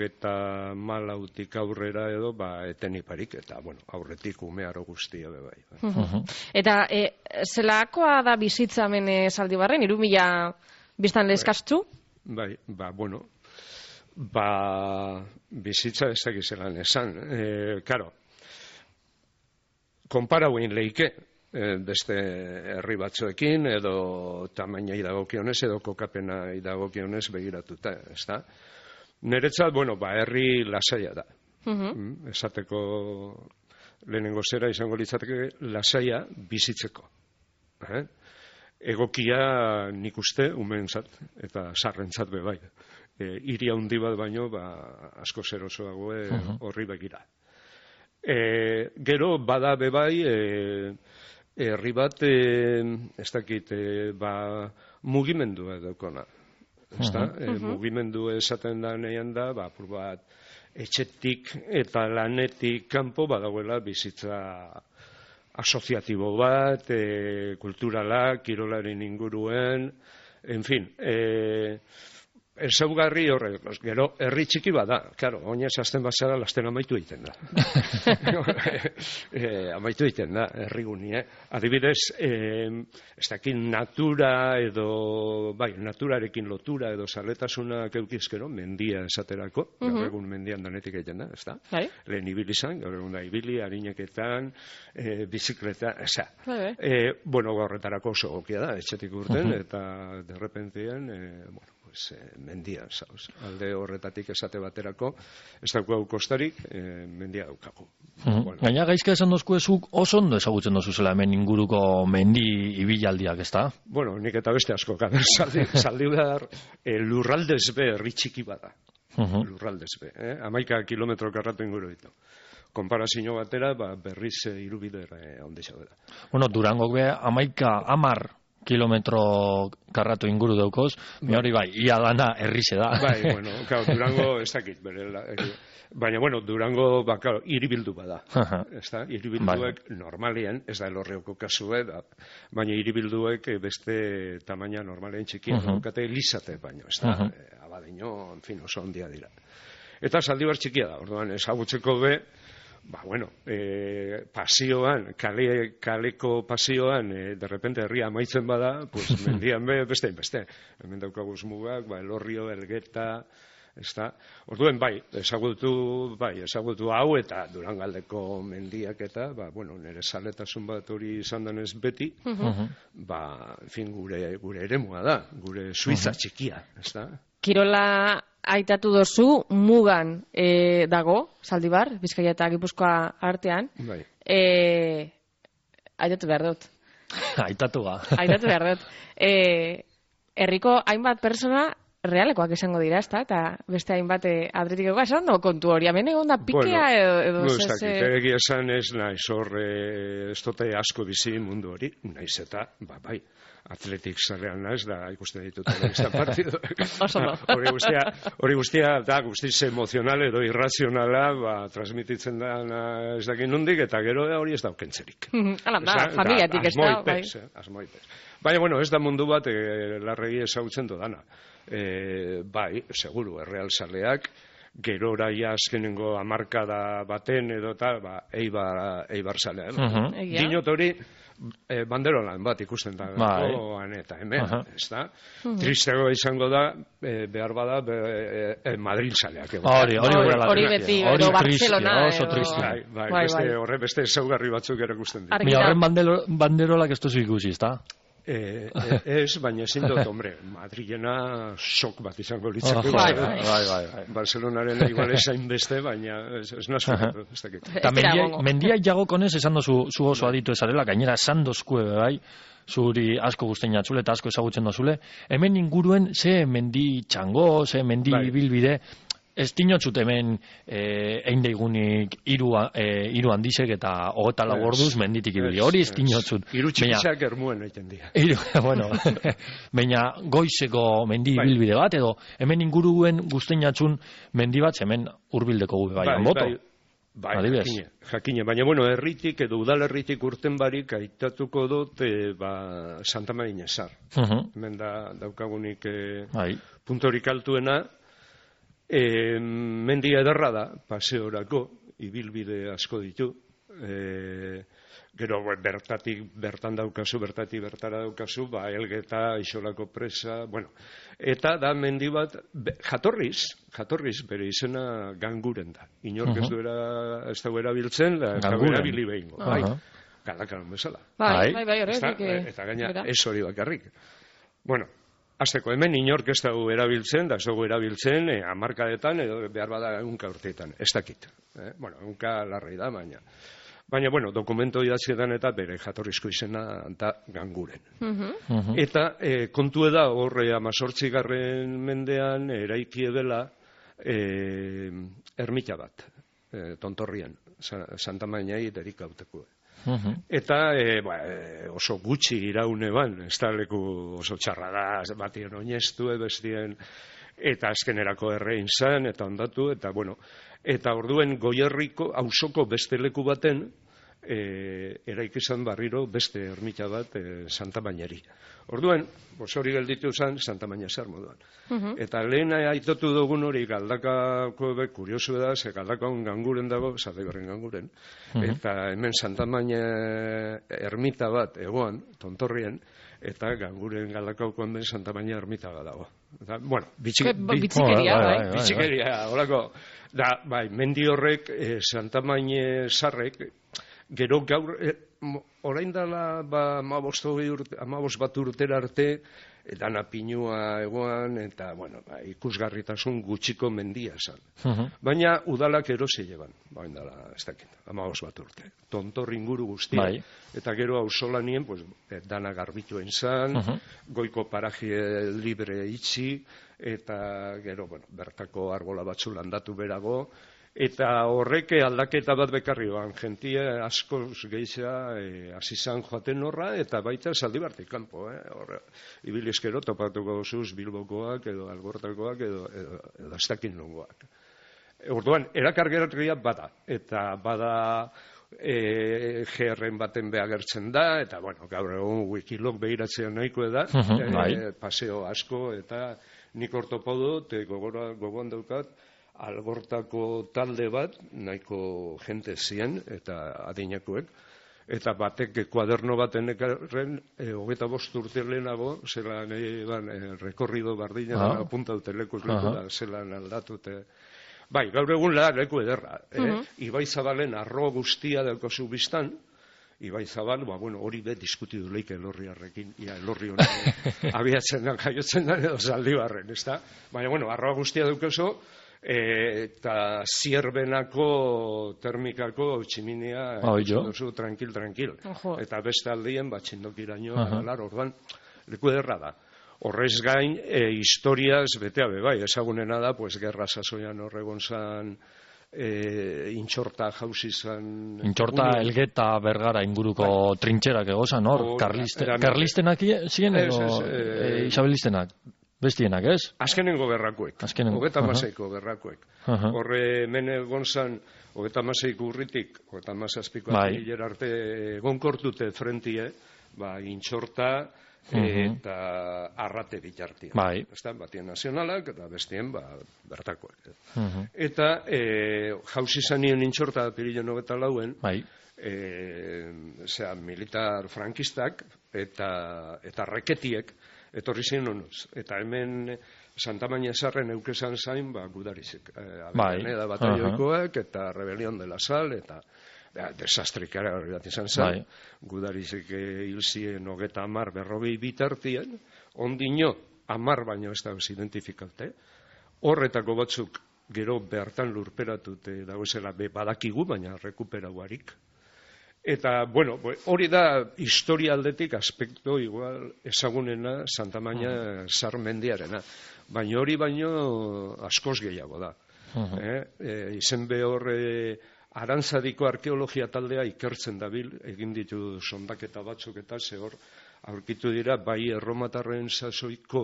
84 aurrera edo eteniparik, eta aurretik umearo guztia be bai. Eta zelakoa da bizitza hemen Zaldibarren, 3000 biztan lezkaztu? Bai, bizitza ez dakizelan esan. Karo, konparauen leike, beste herri batzuekin, edo tamainai dagokionez, edo kokapena dagokionez begiratuta, ez da? Niretzat, herri lasaia da. Esateko lehenengo zera izango litzateke lasaia bizitzeko. Egokia nik uste umeentzat eta sarrentzat be bai. Hiri handi bat baino asko zerosoagoe horri begira. Gero bada be bai herri bat ez dakit mugimendua daukona. Mugimendu esaten da nean da apur bat etxetik eta lanetik kanpo badagoela bizitza asoziatibo bat, kulturala, kirolaren inguruen, en fin, ezaugarri horrek, gero herri txiki bada, claro, oinez hasten bazara lasten amaitu egiten da. Amaitu egiten da, herriguni, Adibidez, ez dakit natura edo, bai, naturarekin lotura edo zaletasunak eukizkero, mendia esaterako, gaur egun mendian danetik egiten da, ez da? Lehen ibili izan, gaur egun da ibili, harineketan, bizikleta, bueno, gaurretarako oso gokia da, etxetik urten, eta derrepentean, bueno, mendia, sauz. Alde horretatik esate baterako, ez daukagu kostarik, mendia daukagu. Gaina gaizka esan dozku ezuk oso ondo ezagutzen dozuzela hemen inguruko mendi ibilaldiak, ez da? Bueno, nik eta beste asko, Zaldibar lurraldez be herri txiki bada. Lurraldez be, 11 kilometro karratu inguru ditu. Konparazio batera, berriz irubidera ondesa dela. Bueno, Durangok be 10 kilometro karratu inguru daukoz, hori bai, ia dana herrize da. Bai, bueno, Durango ez dakit, baina, bueno, Durango, iribildu bada. Iribilduek normalean, ez da elorreoko kasue, baina iribilduek beste tamaina normalean txikia, dukate elizate baino, ez da, abadino, en fin, oso ondia dira. Eta Zaldibar txikia da, orduan, ezagutzeko be, bueno, pasioan, kaleko pasioan, de repente herria amaitzen bada, pues mendian beste. Hemen daukaguz mugak, Elorrio, Elgeta, ezta. Orduen ezagutu hau eta Durangaldeko mendiak eta, bueno, nire zaletasun bat hori izan denez beti, en fin, gure eremua da, gure Suiza txikia, ezta. Kirola aitatu dozu, mugan dago, Zaldibar, Bizkaia eta Gipuzkoa artean. Bai. Aitatu behar dut. Aitatu behar dut. Herriko hainbat persona realekoak izango dira, ezta? Eta beste hainbat adretikoa esan do kontu hori. Hemen egon da pikea edo... Egia esan ez naiz hor ez dote asko bizi mundu hori, naiz eta, bai. Atletik zarrean naiz, da ikusten ditut telebista partidu. Hori guztia, da guztiz emozional edo irrazionala, transmititzen da ez dakin nondik, eta gero hori ez daukentzerik. Hala da, familiatik ez da. Asmoipez. Baina, bueno, ez da mundu bat larregi ezagutzen dodana. Bai, seguru, errealzaleak, gerora ja azkenengo hamarkada baten edo tal, Eibar zalea. Dinot hori, banderolan bat ikusten da eta hemen, ez da? Tristego izango da, behar bada Madrid zaleak. Hori beti, edo Barcelona. Oso triste. Horre beste ezaugarri batzuk erakusten dira. Horren banderolak ez duzu ikusi, ez da? Ez, baina ezin dut, hombre, Madrilena sok bat izango litzako. Bai. Barcelonaren igual esain beste, baina ez nazukatu, ez dakit. Eta mendia jagokonez esan dozu zu oso aditu ezarela, gainera esan dozkue, bai, zuri asko guztein atzule eta asko ezagutzen dozule. Hemen inguruen ze mendi txango, ze mendi bilbide, ez dinotzut hemen eindeigunik iru handizek eta 24 orduz menditik ibili. Hori ez dinotzut. Iru txikizak ermuen egiten dira. Bueno, baina goizeko mendi bilbide bat, edo hemen inguruen guzteinatzun mendi bat, hemen urbildeko gube bai, anboto. Bai, jakine. Baina, bueno, herritik edo udalerritik urten barik aitatuko dut Santa Marina Zar. Hemen daukagunik puntorik altuena, mendia ederra da, paseorako, ibilbide asko ditu, gero bertan bertara daukazu, Elgeta, Ixolako presa, bueno, eta da mendi bat, jatorriz bere izena Ganguren da, inork ez dugu erabiltzen, eta erabili behingo, kalakaran bezala. Bai, horrek. Eta gaina ez hori bakarrik. Bueno, azteko hemen inork ez dugu erabiltzen, da ez dugu erabiltzen hamarkadetan edo behar bada egunka urteetan, ez dakit. Bueno, egunka larrei da, baina. Baina, bueno, dokumento idatzietan eta bere jatorrizko izena da Ganguren. Eta kontu da horre 18. mendean eraikie dela ermita bat, tontorrian, Santa Mainai derik hautekue. Eta oso gutxi iraune ban, ez da leku oso txarra da, batien oinestu, bestien, eta azkenerako errein zan, eta ondatu, eta bueno, eta orduen Goierriko auzoko beste leku baten, eraiki izan barriro beste ermita bat Santa Maineri. Orduan, hori gelditu zen Santa Maina zer moduan. Eta lehen aitotu dugun hori Galdakako kuriosu da, ze Galdakon ganguren dago, Zaldibarren ganguren, eta hemen Santa Maina ermita bat egoan, Tontorrien, eta ganguren Galdakauko hemen Santa Maina ermita bat dago. Bueno, bitxikeria, holako. Da, bai, mendi horrek, Santa Maina zarrek, gero gaur, orain dela, amabos bat urtera arte, dana pinua egoan, eta, bueno, ikusgarritasun gutxiko mendia esan. Baina, udalak erosi lleban, baina dela, ez dakit, amabos bat urte. Tontor inguru guztia, eta gero auzolanien, pues, dana garbituen zan, goiko paraje libre itxi, eta gero, bueno, bertako arbola batzu landatu berago, eta horrek aldaketa bat bekarrioan, jentie askoz gehiago hasi zan joaten horra, eta baita Zaldibartik kanpo, ibilizkero topatuko zuz Bilbokoak, edo Algortakoak, edo ez dakin nongoak. Orduan, erakargerria bada, eta bada GR-en baten behagertzen da, eta, bueno, gaur egun Wikilog behiratzean nahiko da, paseo asko, eta nik ortopo dut, gogoan daukat, Algortako talde bat, nahiko jente zien, eta adinakoek, eta batek kuaderno baten ekarren, 25 urte lehenago, zelan rekorrido bardina, apuntaute lekuz leku, zelan aldatute. Bai, gaur egun leku ederra. Ibai Zabalen arro guztia daukazu biztan, Ibai Zabal, hori diskutidu leike elorriarrekin, elorri honen abiatzen da, jaiotzen da, edo Zaldibarren, ez da? Baina, arroa guztia daukazu, eta zierbenako termikako tximinia duzu tranquil. Eta beste aldien, txindokiraino, orduan, leku ederra da. Horrez gain, historiaz betea bai, ezagunena da, gerra sasoian horregon zan, intxorta jauzi zan... Intxorta, Elgeta, Bergara inguruko trintxerak egozan, hor? Karlistenak ziren edo isabelistenak? Bestienak, ez? Azkenengo berrakuek. Hogeta maseiko berrakuek. Horre mene gonzan, hogeta maseiko urritik, hogeta masazpiko atilera arte gonkortute frentie, intxorta eta arrate bitartia. Batien nazionalak eta bestien bertakoek. Eta jauzi zanien intxorta apirilen hogeta lauen, militar frankistak eta reketiek, etorri ziren honuz. Eta hemen Santa Maina Zarren eukesan zain, gudarizik. Abenida batalloikoak eta Rebelión de la Sal, eta desastrikara hori bat izan zain. Gudarizik hil ziren 30 berrogei bitartien, ondino 10 baino ez da identifikate. Horretako batzuk gero bertan lurperatute dagoezela badakigu, baina rekuperauarik. Eta, hori da historia aldetik aspekto igual ezagunena Santa Maina Zarmendiarena. Baina hori baino askoz gehiago da. Izen behor Arantzadiko arkeologia taldea ikertzen dabil, egin ditu sondaketa batzuk eta zehor aurkitu dira bai erromatarren sasoiko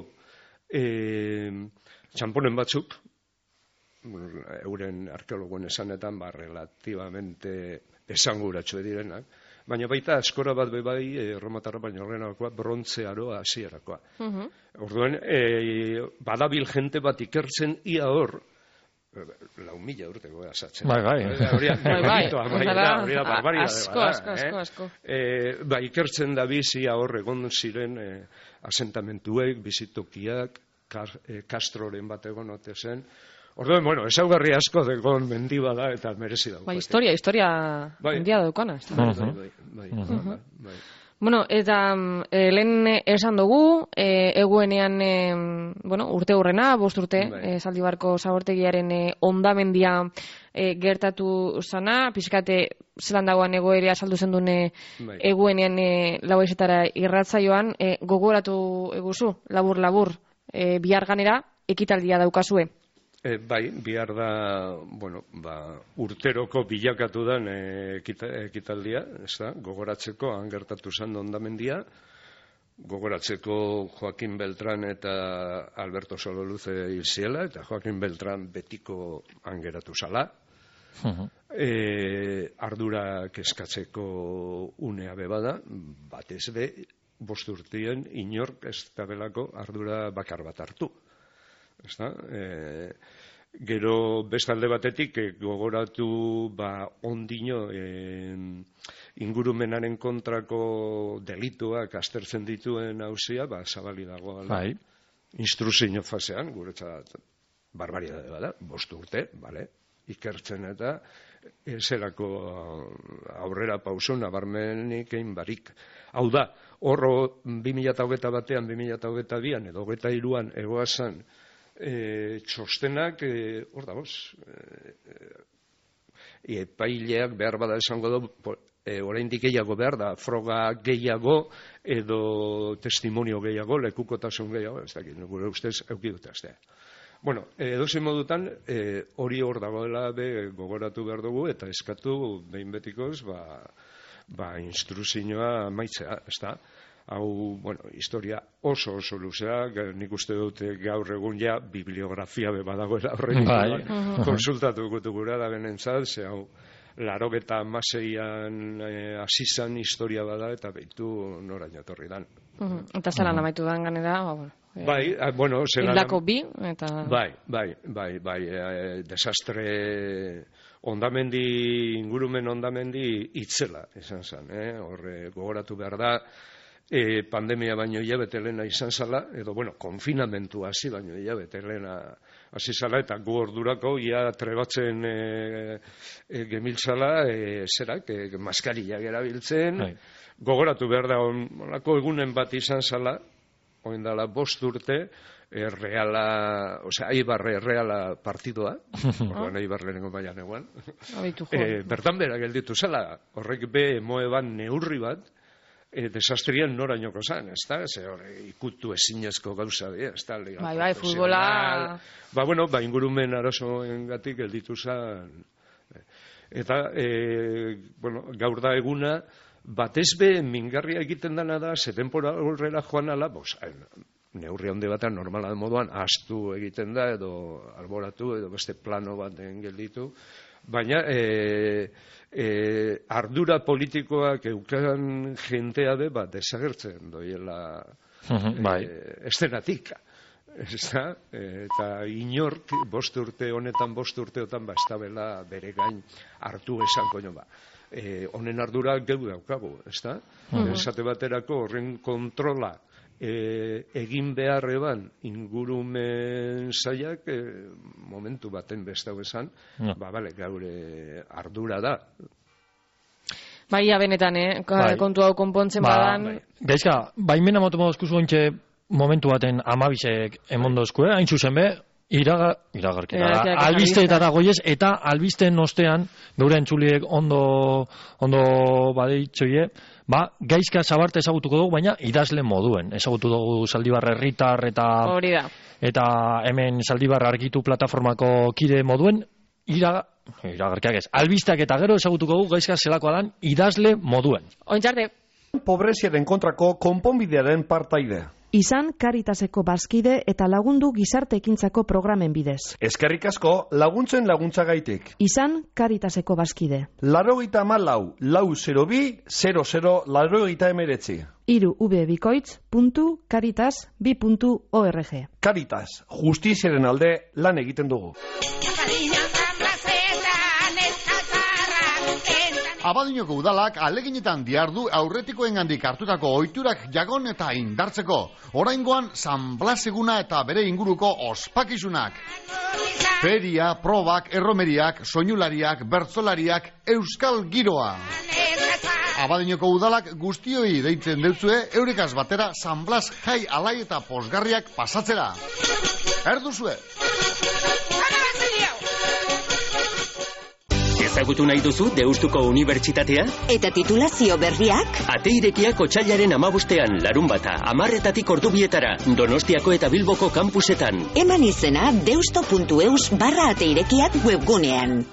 txamponen batzuk, euren arkeologoen esanetan relatibamente esanguratxo direnak, baina baita askora bat bebai erromatarra baina horrenakoa brontze aroa hasierakoa. Orduan, badabil jente bat ikertzen ia hor, 4.000 urteko asatzen. Asko. Ikertzen da bizia hor egon ziren asentamentuek, bizitokiak, Castroren bat egon ote zen. Orduan, ezaugarri asko degon mendi bada eta merezi dago. Historia mendia daukana. Eta lehen esan dugu, eguenean, urte hurrena, 5 urte, Zaldibarko zabortegiaren ondamendia gertatu zana, pixkate zelan dagoan egoerea saldu zen dune eguenean lauaizetara irratzaioan, gogoratu eguzu, labur, bihar ganera, ekitaldia daukazue. Bai, bihar da, urteroko bilakatu den ekitaldia, gogoratzeko, han gertatu zen ondamendia, gogoratzeko Joaquin Beltran eta Alberto Sololuze hil ziela, eta Joaquin Beltran betiko han geratu zala, Ardurak eskatzeko unea bebada, batez be, 5 urtien inork ez tabelako ardura bakar bat hartu. Ezta? Gero bestalde batetik gogoratu ondino ingurumenaren kontrako delituak aztertzen dituen auzia zabali dago. Bai. Instruzio fasean, guretzat barbaridade bada, 5 urte, bale, ikertzen eta zerako aurrera pauso nabarmenik egin barik. Hau da, horro 2021an, 2022an edo 2023an egoazan txostenak, hor dagoz, epaileak behar bada esango du, oraindik gehiago behar da, froga gehiago edo testimonio gehiago, lekukotasun gehiago, ez dakit, gure ustez eukidute aztea. Bueno, edozein modutan, hori hor dagoela gogoratu behar dugu eta eskatu behin betikoz, instruzioa maitzea, ez da? Hau, bueno, historia oso luzea, nik uste dute gaur egun ja bibliografia badagoela horrekin, konsultatu gura da benentzat, ze hau, 86an asizan historia bada eta behitu noraino etorri dan. Eta zelan amaitu dan ganera, bai, bueno, hildako bi, eta... Bai, desastre ingurumen ondamendi itzela, esan zen, horre gogoratu behar da, pandemia baino hilabete lehena izan zala, edo, bueno, konfinamentu hasi baino hilabete lehena hasi zala, eta gu ordurako ia trebatzen gemiltzala, maskarillak erabiltzen, gogoratu behar da, onako egunen bat izan zala, oindala 5 urte, Eibarre reala partidua, orduan Eibar lehenengo mailan eguan, bertan bera gelditu zela, horrek moeban neurri bat, desastrian norainoko zan, ez da? Ikutu ezinezko gauza dira, ez da? Bai, futbola... Ingurumen arazoengatik gelditu zan. Eta, gaur da eguna, batez be mingarria egiten dana da, temporada horrela joan ala, neurri handi batean normala moduan ahaztu egiten da, edo alboratu, edo beste plano baten gelditu, baina ardura politikoak eukan jentea be bat desagertzen doiela estenatik. Eta inork 5 urte honetan, 5 urteotan ez da bela bere gain hartu esanko jo ba. Honen ardura geu daukagu, ez da? Esate baterako horren kontrola egin behar eban ingurumen zaiak momentu baten bestau esan, gaure ardura da. Bai, benetan, kontu hau konpontzen badan. Gaizka, baimena motu moduzkuzu ointxe momentu baten amabisek emondozkue, hain zuzen be, iragarketa, albisteetara goiez, eta albisteen ostean, geure entzuliek ondo badeitzoie, gaizka zabarte ezagutuko dugu, baina idazle moduen. Ezagutu dugu Zaldibar herritar eta hemen Zaldibar argitu plataformako kide moduen, iragarkiak ez, albisteak eta gero ezagutuko dugu gaizka zelakoa dan idazle moduen. Ointxarte. Pobreziaren kontrako konponbidearen partaide. Izan Caritaseko bazkide eta lagundu gizarte ekintzako programen bidez. Eskerrik asko laguntzen laguntzagaitik. Izan Caritaseko bazkide. 94-400-00-89. 3wbikoitz.caritas2.org. Caritas, justiziaren alde lan egiten dugu. Abadiñoko udalak aleginetan diardu aurretikoengandik hartutako ohiturak jagon eta indartzeko. Oraingoan San Blas eguna eta bere inguruko ospakizunak. Feria, probak, erromeriak, soinulariak, bertzolariak, euskal giroa. Abadiñoko udalak guztioi deitzen deutzue eurekaz batera San Blas jai alai eta posgarriak pasatzera. Erduzue! Ezagutu nahi duzu Deustuko Unibertsitatea? Eta titulazio berriak? Ate irekiak otsailaren 15ean, larunbata, 10:00 ordubietara, Donostiako eta Bilboko kampusetan. Eman izena deusto.eus/ate irekiak webgunean.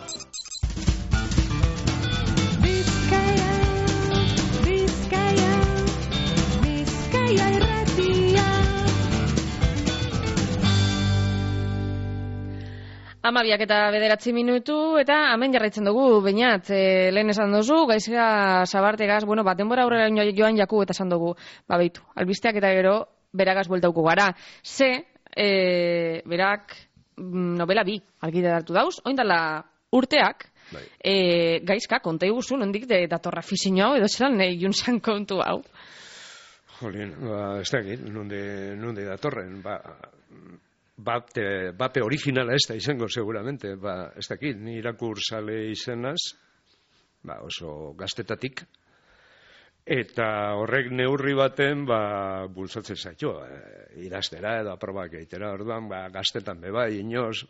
12:09 eta hemen jarraitzen dugu, Beñat, lehen esan duzu, Gaizka Sabartegaz, denbora aurrera joan jaku eta esan dugu, beitu, albisteak eta gero beragaz bueltauko gara. Berak novela 2 argitaratu dauz, oindala urteak, Gaizka, konta iguzu, nondik datorra fizino hau, edo zelan junzan kontu hau? Jolien, ez da egin, nonde datorren, bate originala ez da izango, seguramente, ez dakit, ni irakursale izenaz, oso gaztetatik, eta horrek neurri baten, bultzatzen zaito, idaztera edo aprobak egitera, orduan, gaztetan bebai, inoz,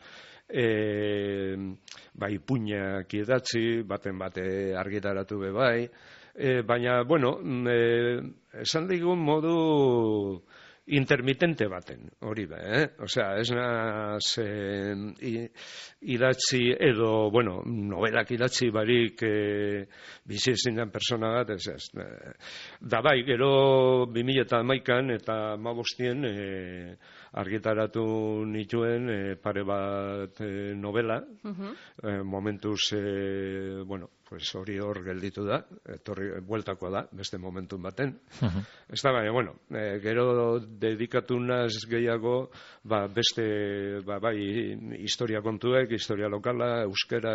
ipuinak idatzi, baten bate argitaratu bebai, baina, esan digun modu intermitente baten, hori Osea, ez naz idatzi edo, novelak idatzi barik bizi ezin den persona bat, ez. Da gero 2011an eta 2015 argitaratu nituen pare bat novela, momentuz, hori hor gelditu da, bueltako da, beste momentun baten. Ez da, gero dedikatu naz gehiago, beste, historia kontuek, historia lokala, euskera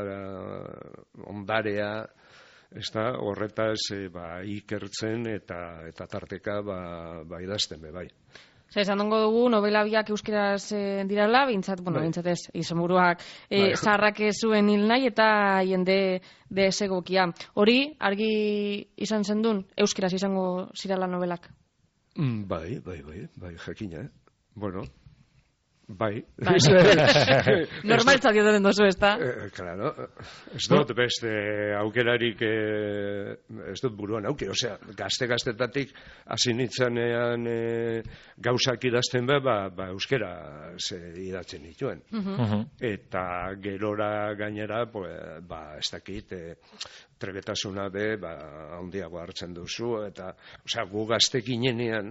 ondarea, ez da, horretaz ikertzen eta tarteka idazten bai. Esan dongo dugu, novela 2 euskeraz dirala, bintzat ez, izenburuak zaharrak zuen hil nahi eta jende desegokia. Hori, argi izan zendun, euskeraz izango zirala novelak? Bai, jakina, bai. Normaltzat joten dozu, ez da? Claro, ez dut beste aukerarik, ez dut buruan auke, osea, gaztetatik hasi nintzanean gauzak idazten euskera idatzen dituen. Eta gerora gainera, ez dakit, trebetasuna handiago hartzen duzu, eta, osea, gu gaztekinenean,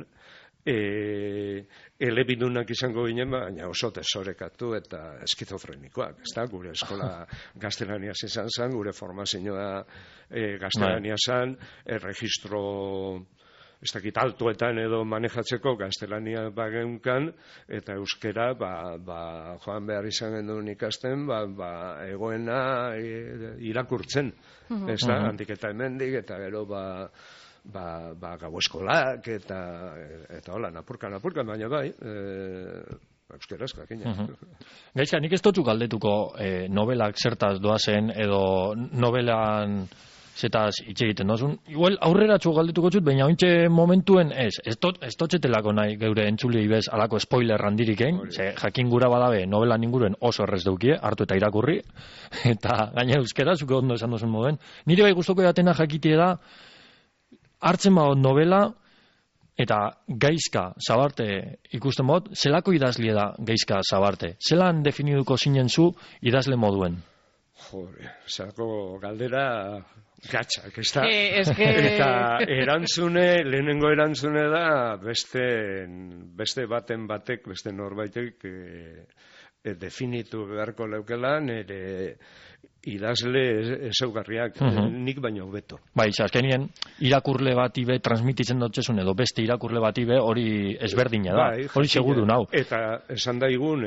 elebidunak izango ginen, baina oso tesorekatu eta eskizofrenikoak, ez da? Gure eskola gaztelaniaz izan zen, gure formazioa gaztelania zen, registro, ez dakit, altoetan edo manejatzeko gaztelania bageunkan, eta euskera, joan behar izan gendun ikasten, egoena irakurtzen, ez da? Handik eta hemendik, eta gero, gau eskolak eta hola, napurka, baina bai, euskeraz, jakina. Gaizka, nik ez dutzu galdetuko novelak zertaz doazen edo novelan zetaz hitz egiten dozun. Igual aurreratxo galdetuko txut, baina ointxe momentuen ez totxetelako nahi geure entzuli ibez alako spoiler handirik egin, jakin gura badabe novelan inguruen oso errez deukie, hartu eta irakurri, eta gaina euskera, zuke ondo esan dozun moden. Nire bai guztoko jatena jakitie da, hartzen bagot novela, eta Gaizka Sabarte ikusten mod, zelako idazle da Gaizka Sabarte? Zelan definiduko zinen zu idazle moduen? Zelako galdera gatxak, ez da? Eta lehenengo erantzune da, beste batek, beste norbaitek definitu beharko leukela, nire idazle ezaugarriak, nik baino hobeto. Bai, azkenien irakurle bati be transmititzen dutxezun edo beste irakurle bati be hori ezberdina da. Hori seguru nau. Eta esan daigun,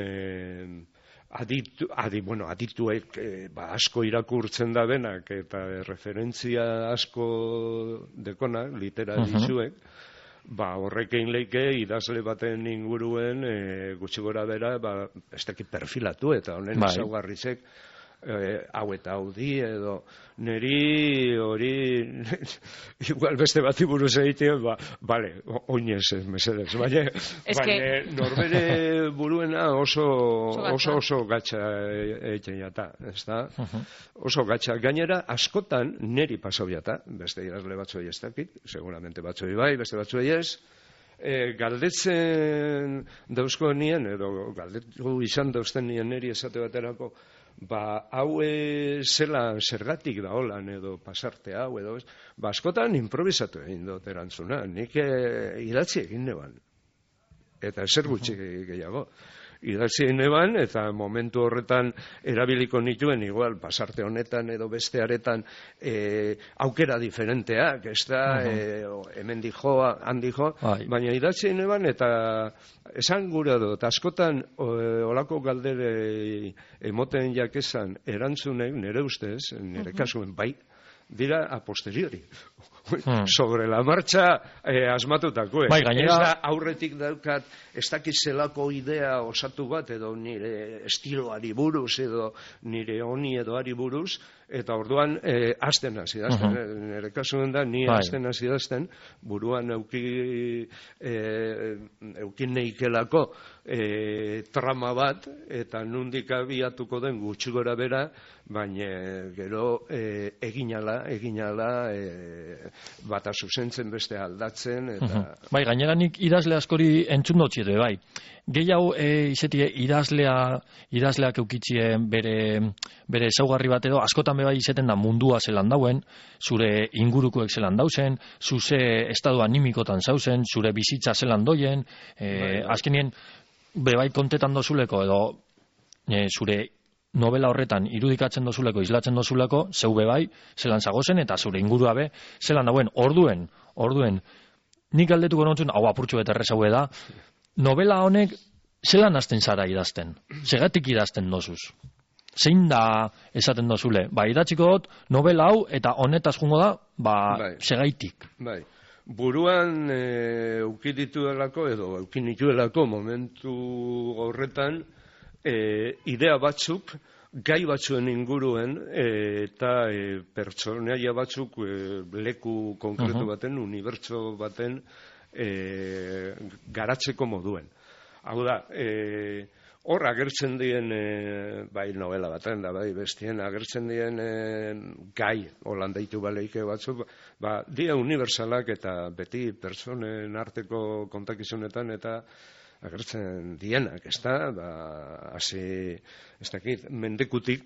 adituek asko irakurtzen da benak eta referentzia asko dekonak, litera dizuek, horrekin leike idazle baten inguruen gutxi gora bera, ez dakit perfilatu eta honen ezaugarrizek hau eta hau di edo neri hori igual beste bati buruz egiten bale, oinez mesedez baina norbere buruena oso gatxa egiten jata, ez da? Oso gatxa, gainera askotan neri pasau jata, beste idazle batzoi ez dakit, seguramente batzoi bai, beste batzoi ez, galdetzen dauzko nien, edo galdetu izan dauzten nien neri esate baterako, hau zela zergatik da holan edo pasarte hau edo askotan improvisatu egin dut erantzuna, nik idatzi egin neban eta ezer gutxi gehiago idatzi neban, eta momentu horretan erabiliko nituen, igual, pasarte honetan edo beste aretan aukera diferenteak, ez da, hemen dijo, handi jo, baina idatzi neban, eta esan gura dut, askotan olako galdere emoten jakezan erantzunek, nire ustez, nire kasuen bai, dira a posteriori. Sobre la marcha asmatutako. Bai, gainera... Ez da aurretik daukat, ez dakizelako idea osatu bat, edo nire estiloari buruz, edo nire honi edo ari buruz, eta orduan hasten hasi idazten. Nire kasuen da, ni hasten hasi idazten, buruan eukin neikelako trama bat, eta nundik abiatuko den gutxi gora bera, baina gero eginala bata zuzentzen beste aldatzen, eta... Bai, gainera nik idazle askori entzun dotxietu, bai. Gehiago izetie idazleak eukitzie bere ezaugarri bat edo, askotan bai izeten da mundua zelan dauen, zure ingurukoek zelan dauzen, zuze estadu animikotan zauzen, zure bizitza zelan doien, azkenien bai kontetan dozuleko edo zure novela horretan irudikatzen dozuleko, islatzen dozuleko, zeu bai, zelan zagozen eta zure ingurua be, zelan dauen, orduen, nik galdetuko nontzun, hau apurtxo eta errezaue da, novela honek zelan hasten zara idazten? Segatik idazten dozuz? Zein da esaten dozule? Ba, idatziko dut, novela hau eta honetaz jungo da, segaitik. Bai. Buruan eukidituelako edo eukinituelako momentu horretan idea batzuk, gai batzuen inguruen eta pertsonaia batzuk leku konkretu baten, unibertso baten garatzeko moduen. Hau da, hor agertzen dien, bai novela baten da, bai bestien, agertzen dien gai, holandaitu baleike batzuk, dia unibertsalak eta beti pertsonen arteko kontakizunetan eta agertzen dienak, ez da, hasi, ez dakit, mendekutik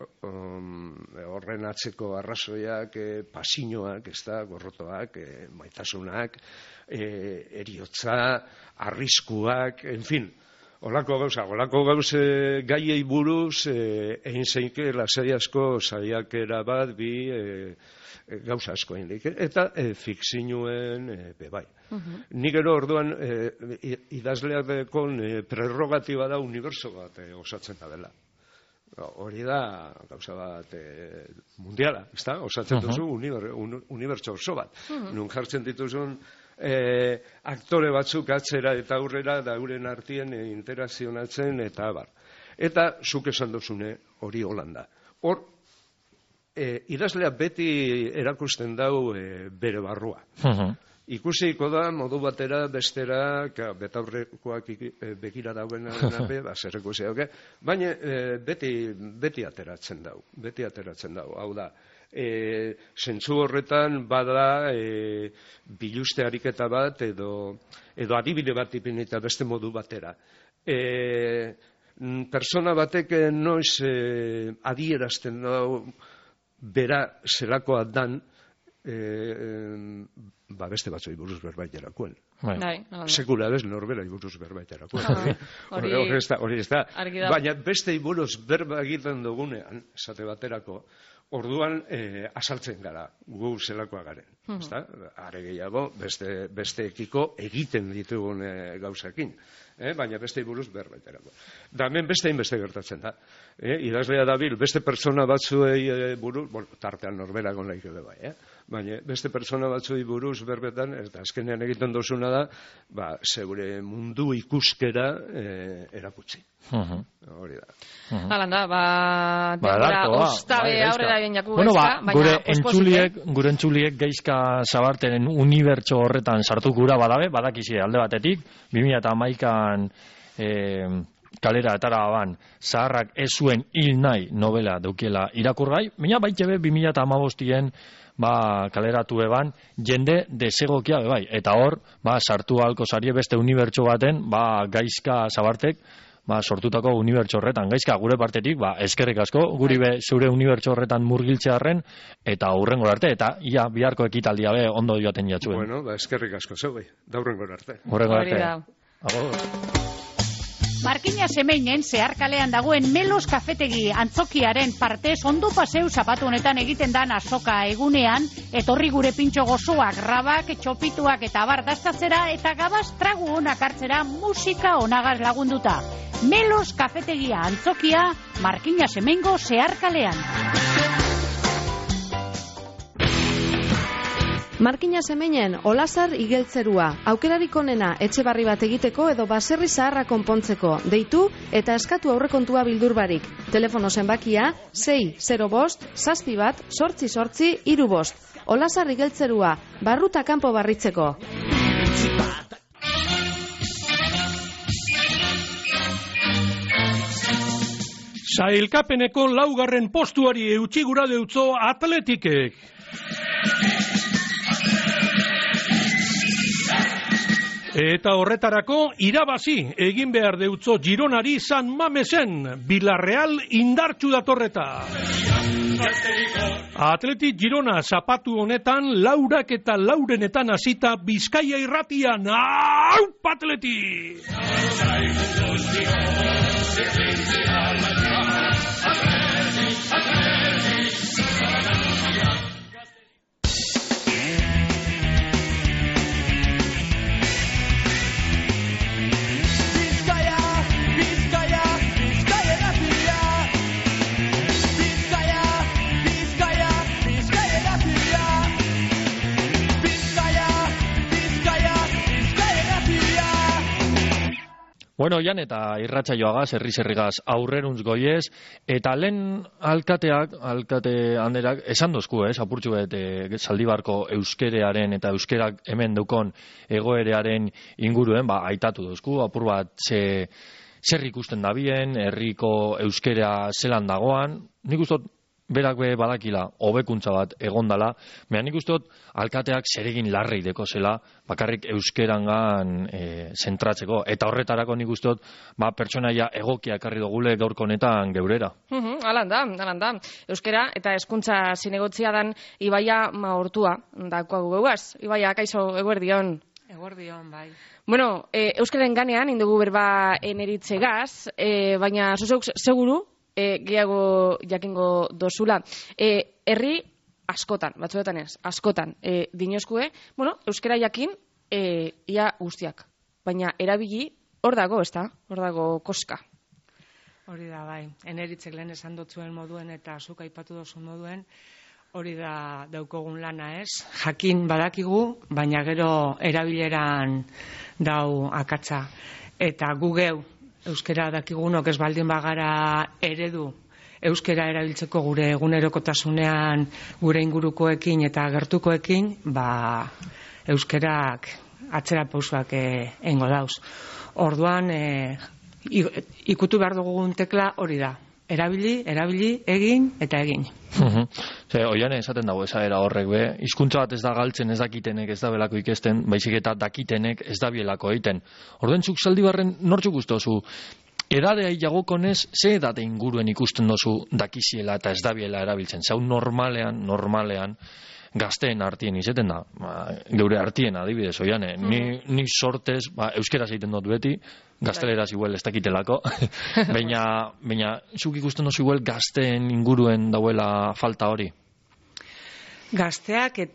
horren atzeko arrazoiak, pasinoak, ez da, gorrotoak, maitasunak, eriotza, arriskuak, en fin, olako gauze gaiei buruz, egin zeinke lasai asko saiakera bat bi gauza asko egin eta fikzioen bebai. Nik gero orduan idazleako prerrogatiba da uniberso bat osatzen da dela. Hori da gauza bat mundiala, ezta? Osatzen duzu unibertso oso bat. Nun jartzen dituzun aktore batzuk atzera eta aurrera da euren artien interazionatzen eta bar. Eta zuk esan duzune hori Holanda. Hor idazlea beti erakusten dau bere barrua. Ikusiko da, modu batera, bestera, betaurrekoak begira dauen zerreko zeoke, baina beti ateratzen dau. Hau da, zentzu horretan bada biluste ariketa bat edo adibide bat ipinita beste modu batera. Persona batek noiz adierazten dau bera zelakoa dan beste batzoi buruz berbait erakoen. Sekula bez norbera buruz berbait erakoen. Hori ez da. Baina beste buruz berba egiten dugunean, esate baterako, orduan asaltzen gara, gu zelakoa garen. Are gehiago, besteekiko egiten ditugun gauzakin. Baina beste buruz berbaiterako. Da hemen beste gertatzen da. Idazlea dabil, beste pertsona batzuei buruz, tartean norberako nahi gebe bai, baina beste pertsona batzuei buruz berbetan, eta azkenean egiten dozuna da, zeure mundu ikuskera erakutsi. Hori da. Halanda, denbora ostabe aurrera egin jaku gure entzuliek geizka zabarteren unibertso horretan sartu gura badabe, badakizie alde batetik, 2011an kalera etara ban, zaharrak ez zuen hil nahi novela daukiela irakurgai, baina baitebe 2015en kaleratu eban, jende desegokia bebai, eta hor, sartu ahalko zarie beste unibertso baten, gaizka zabartek, sortutako unibertso horretan. Gaizka, gure partetik, eskerrik asko, guri be zure unibertso horretan murgiltzearren, eta hurrengor arte, eta ia biharko ekitaldia be ondo joaten jatzuen. Bueno, eskerrik asko zeu, da hurrengor arte. Hurrengor arte. Agur. Markina Semeinen zeharkalean dagoen Melos kafetegi antzokiaren partez ondo paseu zapatu honetan egiten dan azoka egunean, etorri gure pintxo gozoak, rabak, txopituak eta bar dastatzera eta gabaz tragu onak hartzera musika onagaz lagunduta. Melos kafetegia antzokia, Markina Semengo zeharkalean. Markina Semeinen, Olasar igeltzerua. Aukerarik onena etxe barri bat egiteko edo baserri zaharra konpontzeko. Deitu eta eskatu aurrekontua bildurbarik. Telefono zenbakia 605-7-8-8-3. Olasar igeltzerua, barruta kanpo barritzeko. Sailkapeneko laugarren postuari eutxi gura deutzo Atletikek. Eta horretarako irabazi egin behar deutzo Gironari San Mamesen, Villarreal indartsu datorreta. Atletik Girona zapatu honetan laurak eta laurenetan hasita Bizkaia irratian. Aupa Atletik! Bueno, Jan, eta irratsaioagaz, herri-herrigaz aurreruntz goiez, eta lehen alkate handerak esan dozku, apurtxu Zaldibarko euskerearen eta euskerak hemen dukon egoerearen inguruen, aitatu dozku, apur bat zer ikusten dabien, herriko euskera zelan dagoan, nik ustot, berak be badakila hobekuntza bat egondala, baina nik uste dut alkateak zeregin larrei deko zela, bakarrik euskerangan zentratzeko, eta horretarako nik uste dut pertsonaia egokia ekarri dugule gaurko honetan geurera. Alan da. Euskera eta hezkuntza zinegotzia dan Ibaia Maortua dakoagu geuaz. Ibaia, kaixo, eguerdion. Eguerdion, bai. Bueno, euskaren ganean indugu berba eneritzegaz, baina zuzeuk seguru, gehiago jakingo dozula. Herri askotan, batzuetan ez, askotan, dinozkue, euskera jakin, ia guztiak. Baina erabili, hor dago, ez da? Hor dago koska. Hori da, bai. Eneritzek lehen esan dotzuen moduen eta zuk aipatu dozun moduen, hori da daukogun lana, ez? Jakin badakigu, baina gero erabileran dau akatsa. Eta gu geu, euskera dakigunok ez baldin bagara eredu euskera erabiltzeko gure egunerokotasunean gure ingurukoekin eta gertukoekin, euskerak atzera pausoak eingo dauz. Orduan, ikutu behar dugun tekla hori da. Erabili, egin eta egin. Oian esaten dago esaera horrek be, hizkuntza bat ez da galtzen, ez dakitenek, ez da belako ikesten, baizik eta dakitenek ez da bielako egiten. Orduan zuk Zaldibarren nortzuk ustozu, edadea jagokonez, ze edate inguruen ikusten dozu dakiziela eta ez da biela erabiltzen. Zau normalean, gazteen artien izeten da, geure artien adibidez, oiane, ni sortez, euskeraz egiten dut beti, gazteleraz igual ez dakitelako, baina zuk ikusten dozu igual gazteen inguruen dauela falta hori? Gazteak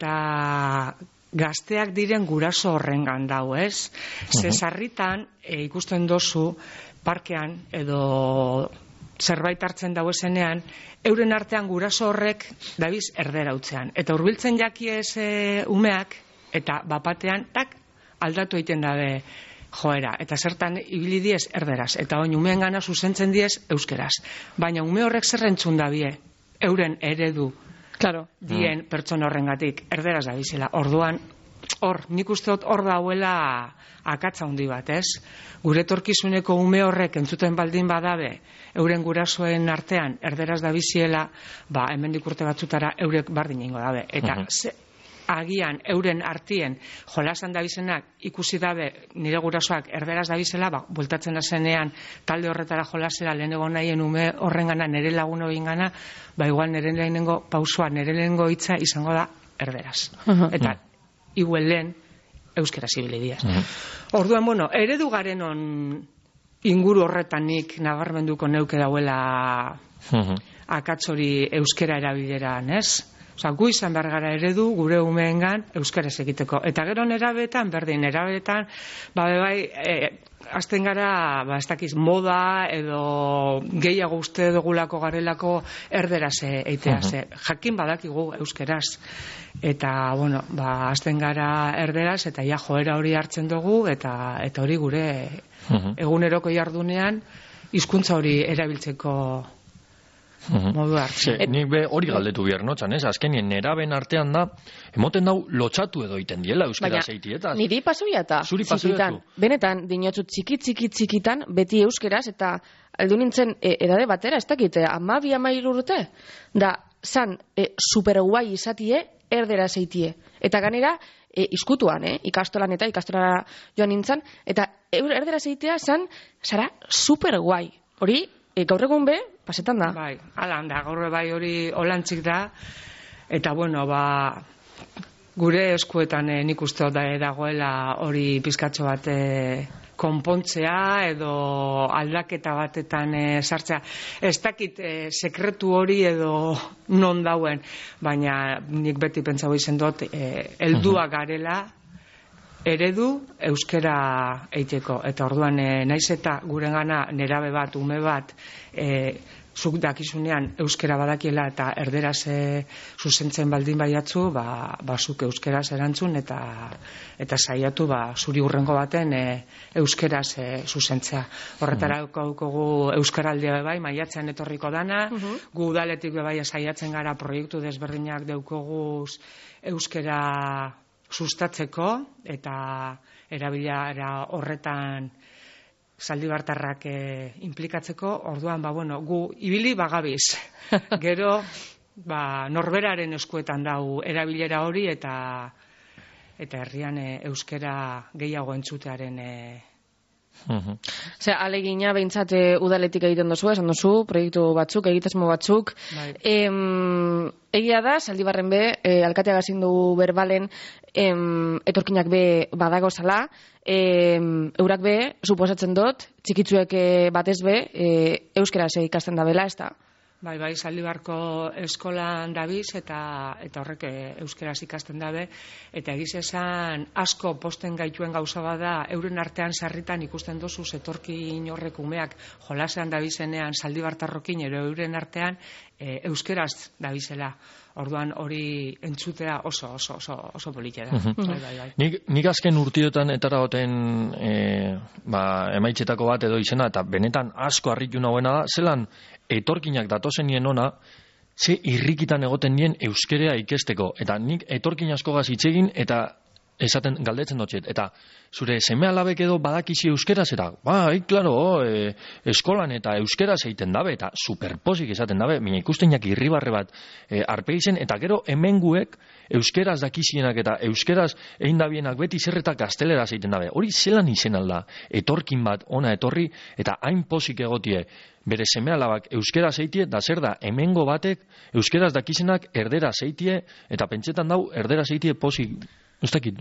diren guraso horrengan dau, ez? Zesarritan ikusten dozu parkean edo zerbait hartzen dauezenean, euren artean guraso horrek dabiz erderautzen. Eta hurbiltzen jakiez umeak, eta bapatean, aldatu egiten dabe joera. Eta zertan ibili diez erderaz. Eta oin umeen gana zuzentzen diez euskeraz. Baina ume horrek zerrentzun dabie, euren eredu dien pertsona horrengatik erderaz dabizela. Orduan, nik uste dut hor dauela akatza handi bat, ez? Gure etorkizuneko ume horrek entzuten baldin badabe, euren gurasoen artean erderaz dabiziela, hemendik urte batzutara eurek bardin ingo dabe. Eta agian euren artien jolasan dabizenak ikusi dabe nire gurasoak erderaz dabizela, bueltatzen da zenean talde horretara jolasera lehen egon nahien ume horrengana, nire lagun hobingana, igual nire lehenengo pausua, nire lehenengo hitza izango da erderaz. Eta igual lehen euskera zibili diaz. Orduan, eredu garen on inguru horretanik nabarmenduko neuke dauela akats hori euskera erabileran, ez? Osa, gu izan behar gara eredu gure umeengan euskaraz egiteko. Eta gero nerabeetan, berdin, nerabeetan, azten gara, ez dakiz, moda edo gehiago uste dugulako garelako erderaz eitea. Jakin badakigu euskeraz. Eta, bueno, azten gara erderaz eta ja joera hori hartzen dugu eta hori gure eguneroko jardunean hizkuntza hori erabiltzeko modu hartzen. Nik be hori galdetu behar notxan, ez? Azkenien neraben artean da, emoten dau lotxatu edo iten diela euskera zeitietas. Niri pasoiata txikitan. Benetan, dinotzu txikitan, beti euskeraz, eta aldu nintzen edade batera, ez dakit, 12-13 urte, da, zan, super guai izatie, erdera zeitie. Eta ganera, izkutuan, ikastolan eta ikastolara joan nintzen, eta erdera zeitea zan, zara, super guai. Hori, gaur egun be, pasetan da. Bai, alan da, gaur bai hori holantzik da, eta bueno, gure eskuetan nik uste dagoela hori pizkatxo bat konpontzea edo aldaketa batetan sartzea. Ez dakit sekretu hori edo non dauen, baina nik beti pentsau izen dut, heldua garela, eredu euskera eiteko. Eta orduan, naiz eta gurengana nerabe bat, ume bat, zuk dakizunean euskera badakiela eta erderaz zuzentzen baldin baiatzu, zuk euskeraz erantzun eta saiatu zuri hurrengo baten euskeraz zuzentzea. Horretara daukagu euskaraldia bai, maiatzean etorriko dana, gu udaletik bai saiatzen gara proiektu desberdinak daukagu euskera sustatzeko eta erabilera horretan zaldibartarrak implikatzeko, orduan, gu ibili bagabiz. Gero, norberaren eskuetan dau erabilera hori eta herrian euskera gehiago entzutearen alegina behintzat udaletik egiten dozu, esan dozu, proiektu batzuk, egitasmo batzuk. Egia da, Zaldibarren be, alkateak zindu berbalen etorkinak be badago zala, eurak be, suposatzen dut, txikitzuek batez be, euskaraz ikasten da bela, ez da? Bai, Zaldibarko eskolan dabiz eta horrek euskeraz ikasten dabe, eta egiz esan asko posten gaituen gauza bada euren artean sarritan ikusten dozu etorkin horrek umeak jolasean dabizenean Zaldibartarrokin ero euren artean euskeraz dabizela. Orduan hori entzutea oso polita da. Nik azken urtiotan etaragoten emaitzetako bat edo izena, eta benetan asko harritu nagoena da, zelan etorkinak datozen nien ona, ze irrikitan egoten nien euskerea ikesteko. Eta nik etorkin asko gazitxegin eta esaten galdetzen dutxet. Eta zure seme alabek edo badakizi euskeraz, eta klaro, eskolan eta euskeraz egiten dabe, eta superposik esaten dabe, mina ikusteinak irribarre bat arpeizen, eta gero hemenguek euskeraz dakizienak eta euskeraz egin dabienak beti zerretak gazteleraz egiten dabe. Hori zelan izen alda, etorkin bat ona etorri, eta hain posik egotie, bere seme alabak euskeraz eitie, da zer da, hemengo batek euskeraz dakizenak erderaz eitie, eta pentsetan dau erderaz eitie posik. Ez dakit,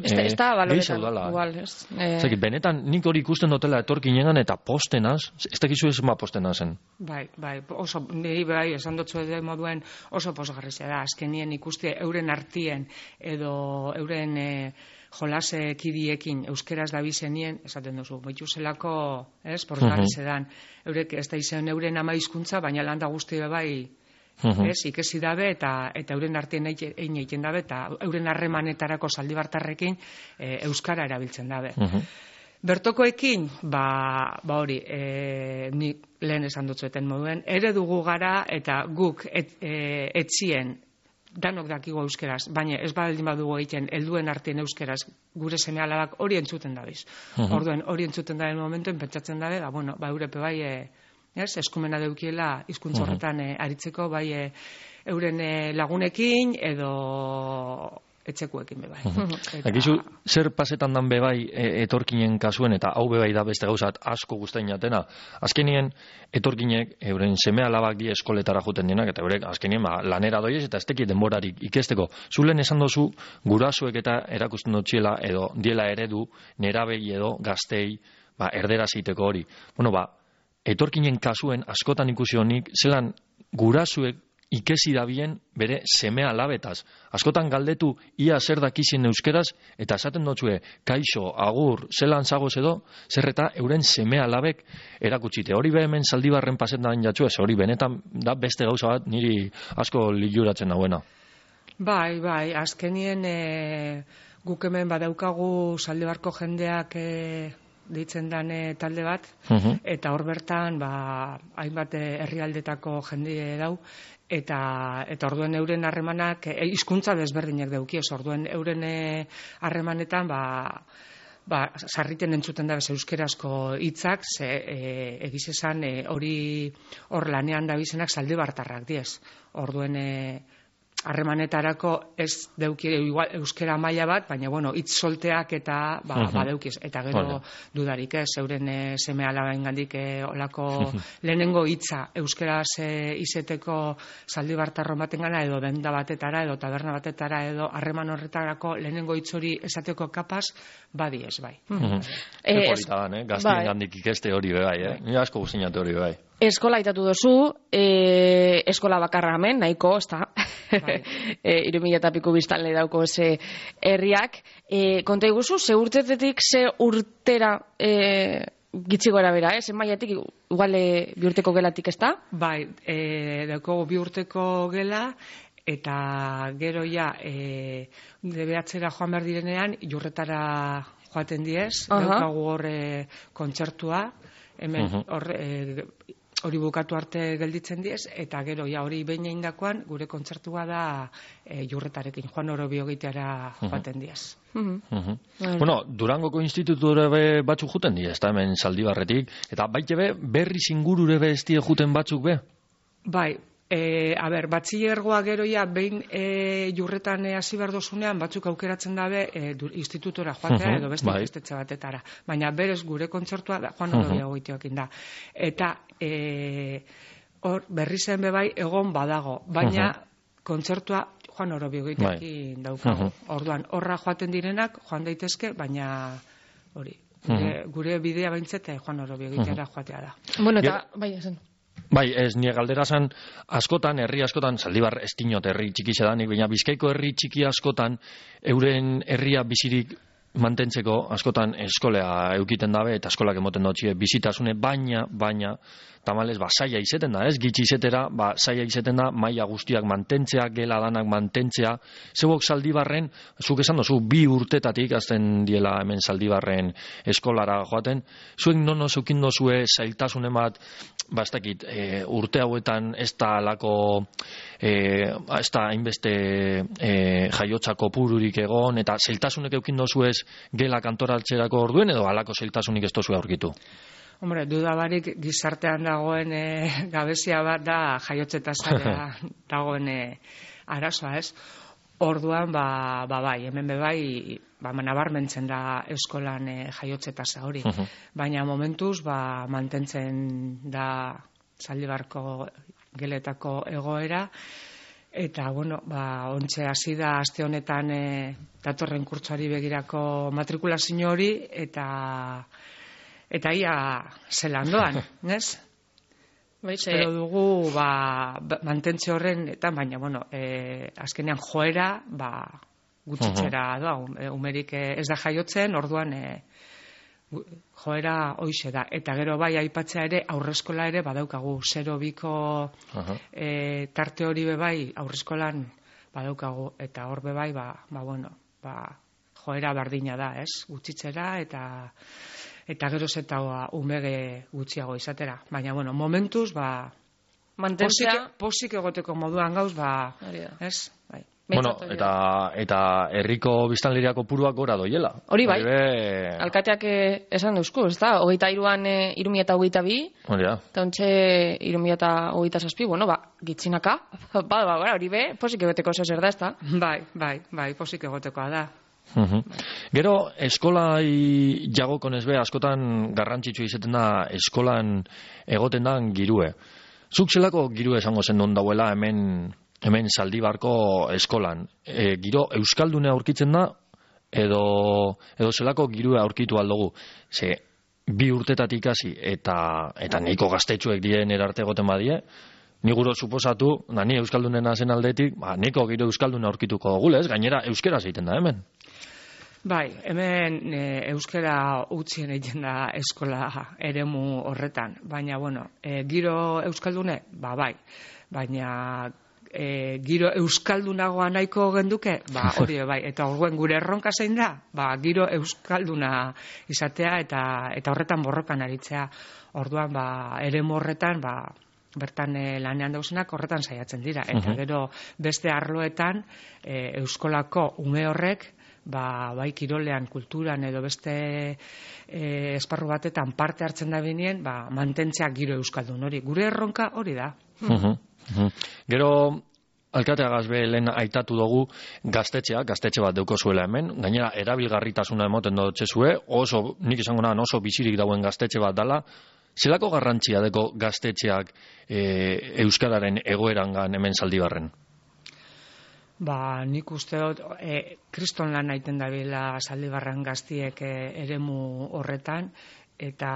benetan nik hori ikusten dutela etorkinean eta postenaz, ez dakizu ez postena zen. Bai, oso, niri bai, esan dutzu edo moduen oso posgarrizia da, azkenien ikuste euren artien edo euren jolase kidiekin euskeraz dabizenien, esaten duzu, baitu zelako, posgarrizedan, eurek ez da izen euren ama hizkuntza, baina landa guztia bai, ikesi dabe eta euren artean egin egiten dabe eta euren harremanetarako Zaldibartarrekin euskara erabiltzen dabe. Bertokoekin, hori, nik lehen esan dutzueten moduen, ere dugu gara eta guk etzien danok dakigu euskeraz, baina ez baldin badugu egiten helduen artean euskeraz gure seme alabak hori entzuten dabiz. Orduen hori entzuten dabe momentuen pentsatzen dabe, eurepe bai eskumena deukiela hizkuntza horretan aritzeko, bai euren lagunekin edo etxekuekin bebai. Akizu, zer pasetan dan bebai etorkinen kasuen, eta hau bebai da beste gauzat asko guztain jatena. Azkenien etorkinek euren seme alabak die eskoletara juten dienak, eta eurek azkenien lanera doiez eta ez teki denborarik ikesteko. Zulen esan dozu gurasuek eta erakusten dutxiela edo diela eredu nerabei edo gaztei erderaz egiteko hori. Etorkinen kasuen askotan ikusi honik, zelan gurasuek ikesi dabien bere semea alabetaz. Askotan galdetu ia zer dakizien euskeraz, eta esaten dotzue, kaixo, agur, zelan zagoz edo, zer eta euren semea alabek erakutsite. Hori hemen Zaldibarren pasetan jatzu ez, hori benetan da beste gauza bat niri asko liluratzen dauena. Bai, azkenien guk hemen badaukagu Zaldibarko jendeak deitzen dan talde bat, eta hor bertan hainbat herrialdetako jende dau, eta orduen euren harremanak hizkuntza desberdinak daukiez, orduen euren harremanetan sarriten entzuten da euskerazko hitzak, egiz esan hori hor lanean dabizenak Zaldibartarrak diez. Orduen harremanetarako ez dauki euskera maila bat, baina hitz solteak eta badaukiz, eta gero dudarik ez, euren seme alabaengandik olako lehenengo hitza euskeraz izeteko Zaldibartarron batengana edo denda batetara edo taberna batetara edo harreman horretarako lehenengo hitz hori esateko kapaz badiez, bai. Polita dan, gaztiengandik ikeste hori bai, ni asko guztiñate hori bai. Eskola aitatu duzu, eskola bakarra hemen, nahiko, ez da? 3.000 eta piku biztanle dauko ze herriak. Konta iguzu, ze urtetetik, ze urtera gitzi gora bera, ze maiatik, igual bi urteko gelatik ez da? Bai, dauko bi urteko gela, eta gero ja, DBH-era joan behar direnean, jurretara joaten diez, daukagu hor kontzertua, hemen hori bukatu arte gelditzen diez, eta gero ja hori behin eindakoan gure kontzertua da jurretarekin, Juan Orobi egiteara joaten diez. Durangoko institutura batzuk juten diez, eta hemen Zaldibarretik, eta baite berriz ingurure ez die juten batzuk be? Bai, batxilergoa gero ja behin jurretan hasi behar dozunean batzuk aukeratzen dabe institutora joatea edo beste ikastetxe batetara. Baina berez gure kontzertua da Juan Orobiago egiteokin da. Eta hor berri zen bebai egon badago, baina kontzertua Juan Orobiago egiteokin daukago. Orduan, horra joaten direnak joan daitezke, baina hori, gure bidea baintzete Juan Orobiago egiteara joatea da. Bueno, eta, bai, esan. Bai, ez nire galdera zan, askotan, herri askotan, Zaldibar ez dinot herri txiki zedanik, baina Bizkaiko herri txiki askotan, euren herria bizirik mantentzeko, askotan eskolea eukiten dabe, eta eskolak emoten dutxie bizitasune, baina, tamalez, zaila izeten da, ez? Gitxi izetera, zaila izeten da, maila guztiak mantentzea, gela danak mantentzea. Zeuok Zaldibarren, zuk esan dozu, 2 urtetatik, azten diela hemen Zaldibarren eskolara joaten, zuek nono zeukin dozue zailtasunen bat, ez dakit, urte hauetan ez da alako, ez da hainbeste jaiotzako pururik egon, eta zailtasunek eukin dozuez gela kantoraltzerako orduen, edo alako zailtasunik ez dozu aurkitu? Hombre, dudabarik gizartean dagoen gabezia bat da jaiotzetaz dagoen arazoa, ez? Orduan, bai, hemen bebai, nabarmentzen da eskolan jaiotzetasa hori. Baina momentuz, mantentzen da Zaldibarko geletako egoera, eta, ontxe hasi da aste honetan datorren kurtsoari begirako matrikulazio hori, eta ia zelan doan, ez? Espero dugu mantentze horren, eta baina, azkenean joera, gutxitzera doa, umerik ez da jaiotzen, orduan joera hoize da. Eta gero bai aipatzea ere, aurreskola ere badaukagu, 0-2ko tarte hori bebai aurreskolan badaukagu, eta hor bebai, joera bardina da, ez? Gutxitzera, eta geroz eta umege gutxiago izatera. Baina, momentuz, posik egoteko moduan gauz, ez? Bueno, eta herriko biztanleriako puruak gora doiela. Hori bai, alkateak esan dauzku, ez da? 23an 2022, eta ontxe 2027, gitzinaka, hori be, posik egoteko zer da, ez da? Bai, posik egotekoa da. Gero, eskolai jagokonez be, askotan garrantzitsu izaten da eskolan egoten da girue. Zuk zelako girue esango zen non dauela hemen Zaldibarko eskolan. Giro euskaldune aurkitzen da, edo zelako girue aurkitu aldugu. Ze, bi urtetatik hasi eta nahiko gaztetxuek dien erarte egoten badie, ni guro suposatu, ni euskaldunena zen aldetik, nahiko giro euskalduna aurkituko dugu, ez? Gainera euskera egiten da hemen. Bai, hemen euskera utzien egiten da eskola eremu horretan, baina, bueno, giro euskaldune, bai, baina giro euskaldunagoa nahiko genduke, hori bai, eta horren gure erronka zein da, giro euskalduna izatea eta horretan borrokan aritzea, orduan, eremu horretan, bertan lanean dauzenak horretan saiatzen dira, eta gero beste arloetan euskolako ume horrek, bai kirolean, kulturan edo beste esparru batetan parte hartzen da binien, mantentzea giro euskaldun hori. Gure erronka hori da. Gero, alkateagaz lehen aitatu dugu gaztetxe bat deuko zuela hemen, gainera erabilgarritasuna emoten dutxezue, oso, nik izango nahan oso bizirik dauen gaztetxe bat dala, zelako garrantzia deko gaztetxeak euskararen egoerangan hemen Zaldibarren? Nik uste dut, kriston lan aiten dabila Zaldibarren gaztiek eremu horretan, eta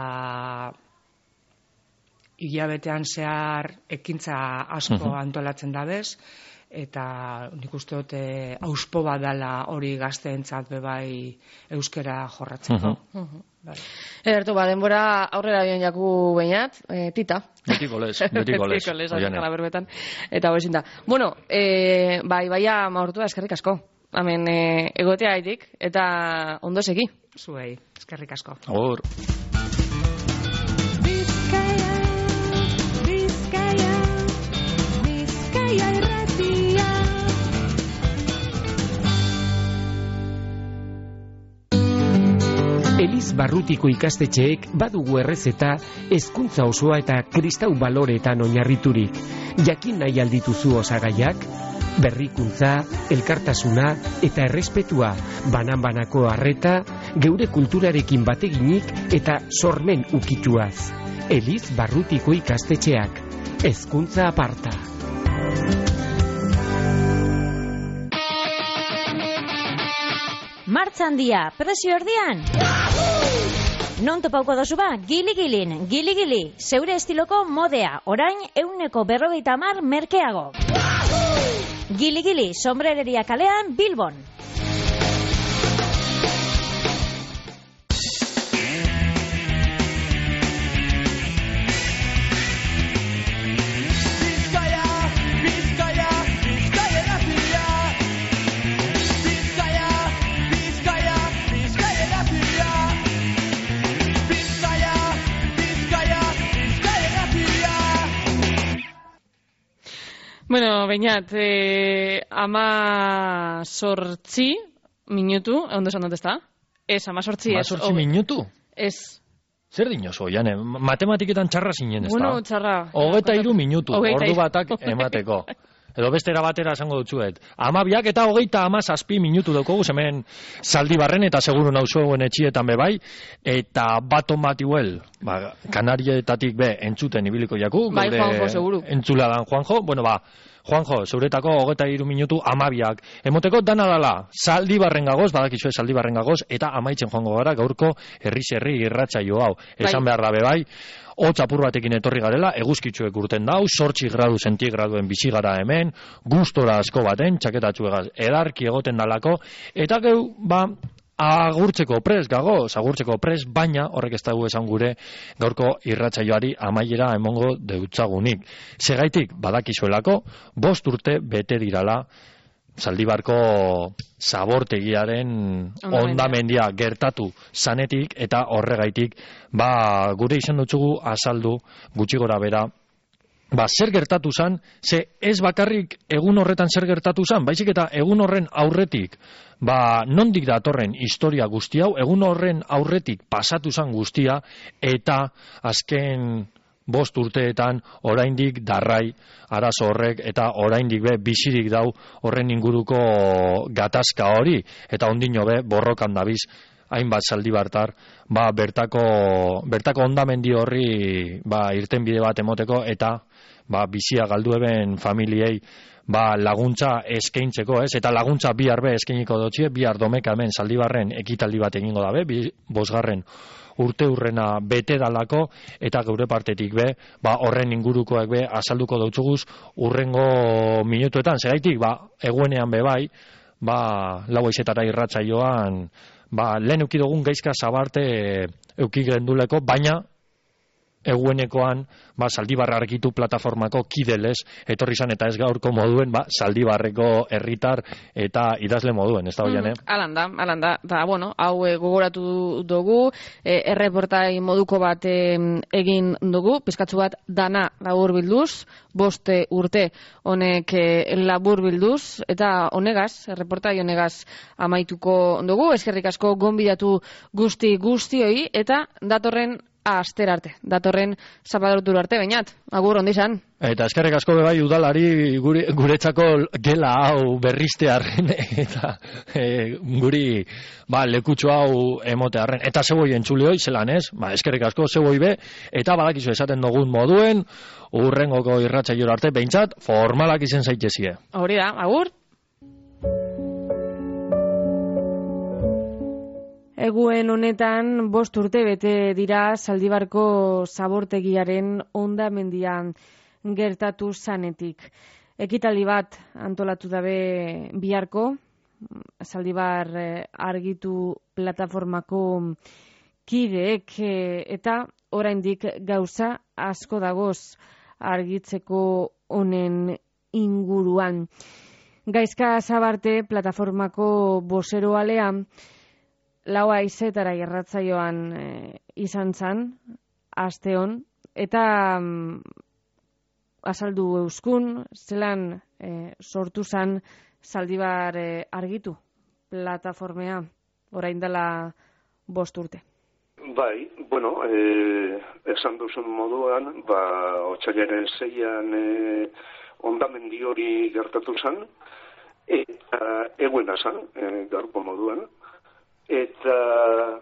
hilabetean zehar ekintza asko antolatzen dabez, eta nik uste dut auspo badala hori gazteentzat bebai euskera jorratzeko. Edertu, denbora aurrera bion jaku bainat, tita. Betiko lez. Eta hori zinta. Bueno, baia maurtua eskerrik asko. Hemen egotea haitik, eta ondo segi. Zuei, eskerrik asko. Agur. Bizkaia irratia. Eliz Barrutiko ikastetxeek badugu errezeta hezkuntza osoa eta kristau baloreetan oinarriturik. Jakin nahi aldituzu osagaiak, berrikuntza, elkartasuna eta errespetua, banan-banako harreta, geure kulturarekin bateginik eta sormen ukituaz. Eliz Barrutiko ikastetxeak, hezkuntza aparta. Martxan dia, presio erdian? Non topauko dozu Gili-gilin, gili-gili, zeure estiloko modea, orain 150 merkeago. Gili-gili, sombrereria kalean, Bilbon. Bueno, bainat, 18 minutu, ondo esan dut ez da? Ez, 18 ez. 18 minutu? Ez. Zer dinoso, Jane? Matematiketan txarra zinen ez da? Bueno, txarra. 23 minutu, ordu batak emateko. Edo bestera batera esango dutzuet. 12 eta 37 minutu daukogu, hemen Zaldibarren eta seguru nauzuen etxietan bebai, eta baton batiuel, Kanarietatik entzuten ibiliko jaku. Bai, Juanjo, seguru. Entzuladan Juanjo, Juanjo, zeuretako 23 minutu 12 emoteko dana dala, Zaldibarren gagoz, badakizue Zaldibarren gagoz, eta amaitzen joango gara gaurko herri irratsaio hau. Esan behar da bebai, hotz apur batekin etorri garela, eguzkitzuek urten dau, 8 gradu zentiegraduen bizi gara hemen, gustora asko baten, txaketatxuegaz edarki egoten dalako, eta geu, agurtzeko prest, agurtzeko prest, baina horrek ez dugu esan gure gaurko irratsaioari amaiera emongo deutzagunik. Segaitik, badakizuelako, 5 urte bete dirala Zaldibarko zabortegiaren ondamendia gertatu zanetik eta horregaitik gure izan dutzugu azaldu gutxi gora bera zer gertatu zan, ze ez bakarrik egun horretan zer gertatu zan, baizik eta egun horren aurretik nondik datorren historia guzti hau, egun horren aurretik pasatu zan guztia eta azken 5 urteetan oraindik darrai arazo horrek eta oraindik bizirik dau horren inguruko gatazka hori eta ondino borrokan dabiz hainbat zaldibartar, bertako hondamendi horri irtenbide bat emoteko eta bizia galdu eben familiei laguntza eskaintzeko, ez? Eta laguntza bihar be eskainiko dotzie, bihar domeka hemen Zaldibarren ekitaldi bat egingo dabe, 5. urte urrena bete dalako, eta geure partetik be, horren ingurukoak be azalduko dautzuguz urrengo minutuetan, segaitik, eguenean be bai, 4:00 irratsaioan, lehen eukidogun gaizka zabarte eukigenduleko, baina eguenekoan, Zaldibarra argitu plataformako kidelez, etorri zan eta ez gaurko moduen, Zaldibarreko herritar eta idazle moduen, ez da hoian, Alanda, hau gogoratu dugu, erreportai moduko bat egin dugu, pizkatzu bat dana labur bilduz, 5 urte honek labur bilduz, eta honegaz, erreportai honegaz amaituko dugu, eskerrik asko gonbidatu guztioi, eta datorren aster arte, datorren zapadorutur arte, bainat, agur, ondi izan. Eta eskerrik asko bebai udalari guretzako gela hau berriztearren, eta guri lekutxo hau emotearren. Eta zeboi entzule hoi, zelan ez? Eskerrik asko zeboi be, eta badakizu esaten dugun moduen, urrengoko irratsaiora arte, behintzat, formalak izen zaitezie. Hori da, agur. Eguen honetan 5 urte bete dira Zaldibarko zabortegiaren hondamendian gertatu zanetik. Ekitaldi bat antolatu dabe biharko, Zaldibar argitu plataformako kideek eta oraindik gauza asko dagoz argitzeko honen inguruan. Gaizka Zabarte plataformako bozeroalea 4:00 irratsaioan izan zan, asteon, eta azaldu euskun, zelan sortu zan Zaldibar argitu plataformea, orain dela 5 urte. Bai, esan duzun moduan, otsailaren 6 hondamendi hori gertatu zan, eta eguena zan, gaurko moduan, eta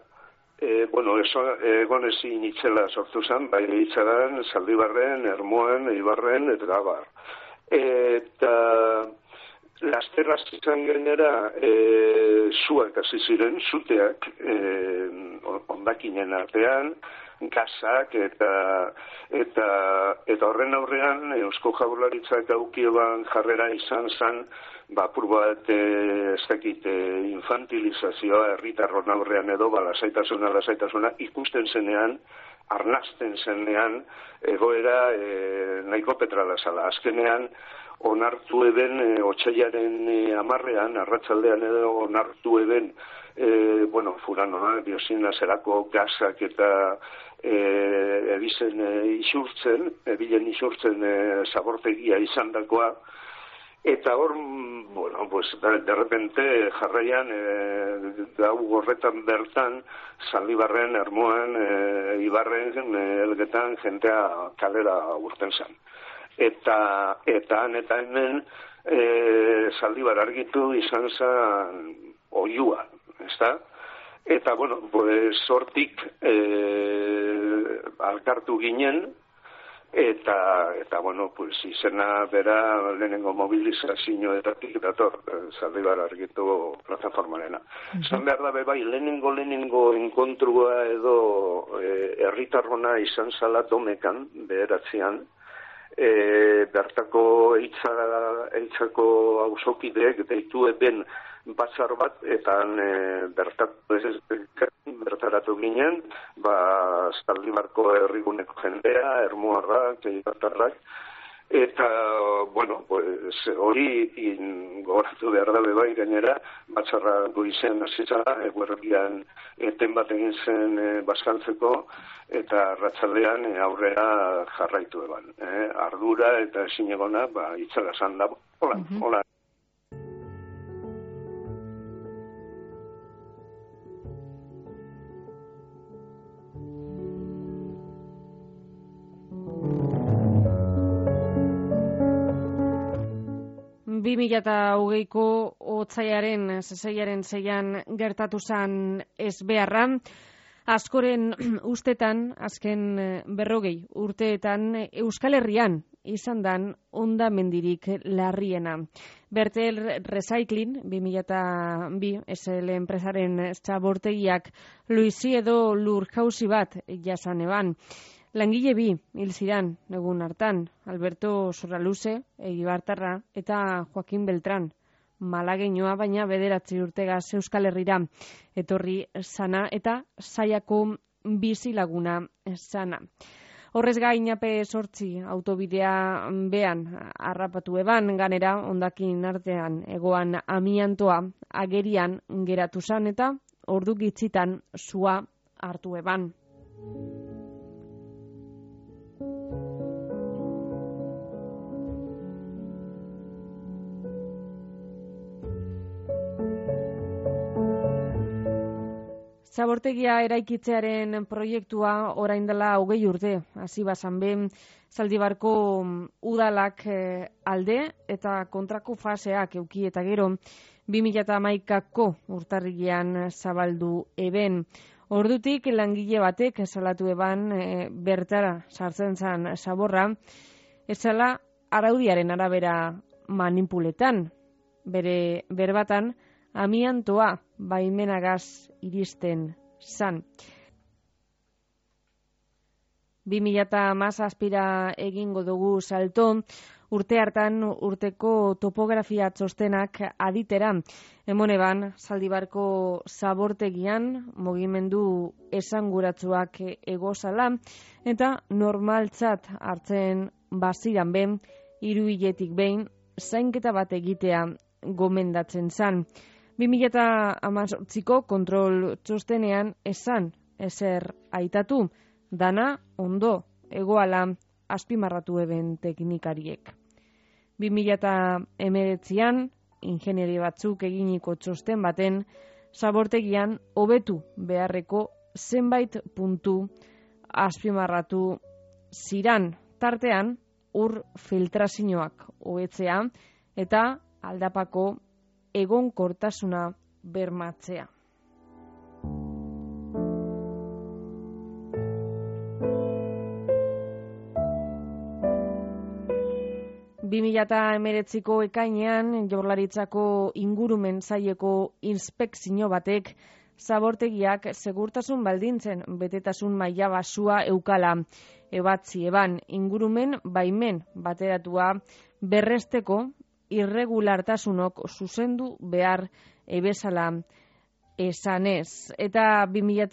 egon ezin itzela sortu zen, bai itzaran, Zaldibarren, Ermuan, Eibarren, eta abar. Eta lasterraz izan gainera zuak hasi ziren, zuteak hondakinen artean, gazak eta horren aurrean Eusko Jaurlaritzak aukioban jarrera izan zen apur bat infantilizazioa herritarron aurrean edo lasaitasuna ikusten zenean, arnasten zenean egoera nahiko petrala zala. Azkenean onartu eben otsailaren 10 arratsaldean edo onartu eben furanoa, biozina zerako gazak eta ebilen isurtzen zabortegia izan dakoa. Eta hor, de repente jarraian gau horretan bertan Zaldibarren, Ermuan, Ibarren, Elgetan jentea kalera urten zen. Eta hemen Zaldibar argitu izan zen oiua, ezta? Eta, sortik alkartu ginen, eta izena bera lehenengo mobilizazioetatik dator, Zaldibar argitu plataformarena. Zan behar da bai, lehenengo enkontrua edo herritarrona izan zala domekan, beheratzean, bertako eitzako auzokideek deitu eben batzar bat, eta bertaratu ginen, Zaldibarko herriguneko jendea, Ermuarrak, Eibartarrak, eta, hori gogoratu behar dabe bai gainera, batzarra goizean hasitza, eguerdian eten bat egin zen bazkaltzeko, eta arratsaldean aurrera jarraitu eban. Ardura eta ezinegona, itzala zan da. Hola. 2020ko otsaiaren 6-an gertatu zan ezbeharra. Askoren ustetan, azken 40 urteetan Euskal Herrian izan dan hondamendirik larriena. Bertel Recycling 2002 SL enpresaren txabortegiak Luiziedo lurjauzi bat jasan eban. Langile 2 hil ziran egun hartan, Alberto Sorraluze, Egibartarra eta Joaquin Beltran, malageinoa baina 9 urtegaz Euskal Herrira etorri sana eta Zaiako bizilaguna sana. Horrez gain AP 8 autobidea behan harrapatu eban, ganera hondakin artean egoan amiantoa agerian geratu zan eta ordu gitzitan sua hartu eban. Zabortegia eraikitzearen proiektua orain dela 20 urte, hasi bazan be, Zaldibarko udalak alde eta kontrako faseak euki eta gero 2011ko urtarrilean zabaldu eben. Ordutik langile batek salatu eban bertara sartzen zan zaborra, ez zela araudiaren arabera manipuletan, bere berbatan, amiantoa baimenagaz iristen zan. 2017 egingo dugu salto, urte hartan urteko topografia txostenak aditera. Emoneban, Zaldibarko zabortegian mugimendu esanguratsuak egozala eta normaltzat hartzen baziran ben, 3 hiletik behin zainketa bat egitea gomendatzen zan. 2018ko kontrol txostenean esan ezer aitatu, dana ondo egoala azpimarratu eben teknikariek. 2019an ingenieri batzuk eginiko txosten baten zabortegian hobetu beharreko zenbait puntu azpimarratu ziran, tartean ur filtrazioak hobetzea eta aldapako egonkortasuna bermatzea. ko ekainean Jaurlaritzako ingurumen saileko inspekzio batek zabortegiak segurtasun baldintzen betetasun maila basua eukala ebatzi eban ingurumen baimen bateratua berresteko irregulartasunok zuzendu behar ebezala esanez. Eta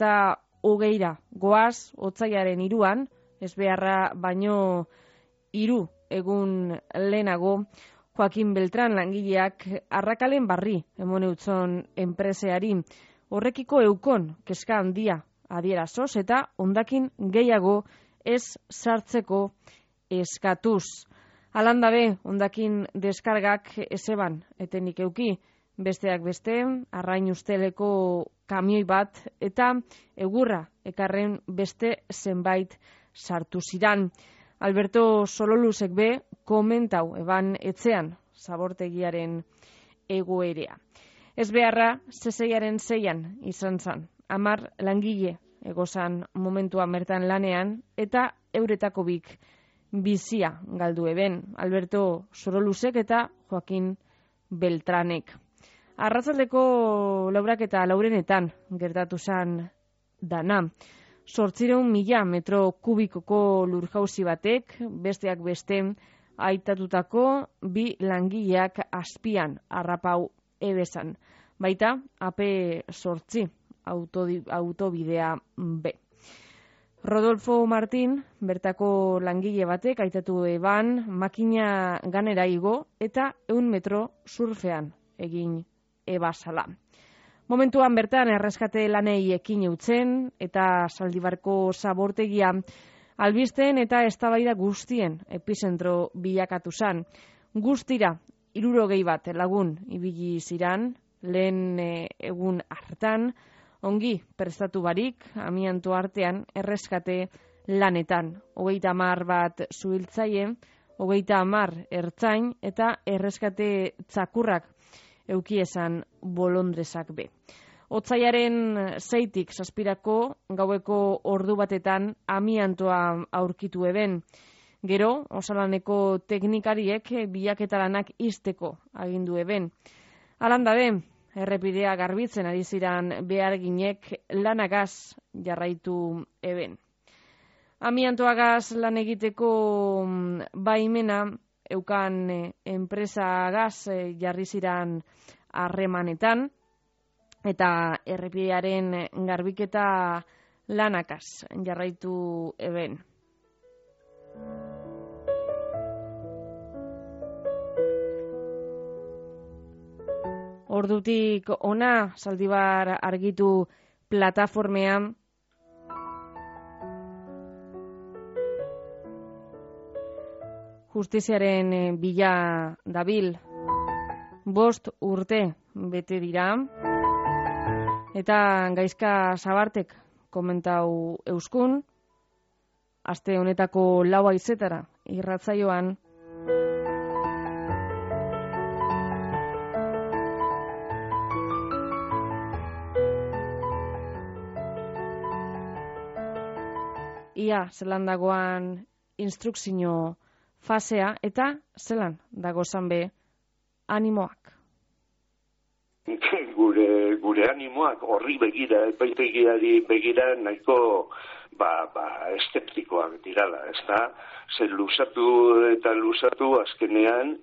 2020ra goaz, otsaiaren 3an, ez beharra baino 3 egun lehenago, Joaquin Beltran langileak arrakalen barri emoneutzon enpreseari horrekiko eukon kezka handia adierazoz eta hondakin gehiago ez sartzeko eskatuz. Alandabe, hondakin deskargak ezeban etenik euki, besteak beste, arrain usteleko kamioi bat eta egurra ekarren beste zenbait sartu ziran. Alberto Sololuzek be komentau eban etzean zabortegiaren egoerea. Ez beharra, 6-an izan zan, 10 langile egozan momentuan bertan lanean eta euretako bik bizia galdu eben, Alberto Sololuzek eta Joaquin Beltranek. Arratsaldeko 4:04 gertatu zan dana. 800.000 metro kubikoko lurjauzi batek, besteak beste, aitatutako 2 langileak azpian harrapau ebezan. Baita, AP8 autobidea B. Rodolfo Martin, bertako langile batek, aitatu eban, makina ganera igo eta 100 metro surfean egin ebasala. Momentuan bertan erreskate lanei ekin eutzen eta Zaldibarko zabortegia albisten eta eztabaida guztien epizentro bilakatu zan. Guztira 60 bat lagun ibili ziran, lehen egun hartan, ongi prestatu barik, amianto artean erreskate lanetan. 30 bat zuhiltzaile, 30 ertzain eta erreskate txakurrak eukiesan bolondresak be. Otsaiaren 6tik 7 gaueko ordu batetan amiantoa aurkitu eben. Gero, osalaneko teknikariek bilaketa lanak izteko agindu eben. Alandabe, errepidea garbitzen ari ziran beharginek lanagaz jarraitu eben. Amiantoagaz lan egiteko baimena eukan enpresagaz jarri ziran harremanetan eta errepidearen garbiketa lanakaz jarraitu eben. Ordutik ona Zaldibar argitu plataformean justiziaren bila dabil. 5 urte bete dira eta Gaizka Zabartek komentau euskun aste honetako 4 irratsaioan ia zelan dagoan instrukzio fasea eta zelan dagozan be animoak. Gure animoak horri begira, epaitegiari begira nahiko eskeptikoak dirala, ezta? Zer luzatu azkenean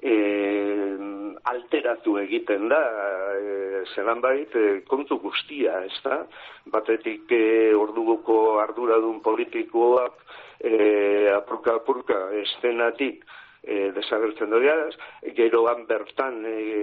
alteratu egiten da, zelan bait, kontu guztia, ezta? Batetik orduko arduradun politikoak apurka estenatik desagertzen doiaz, geroan bertan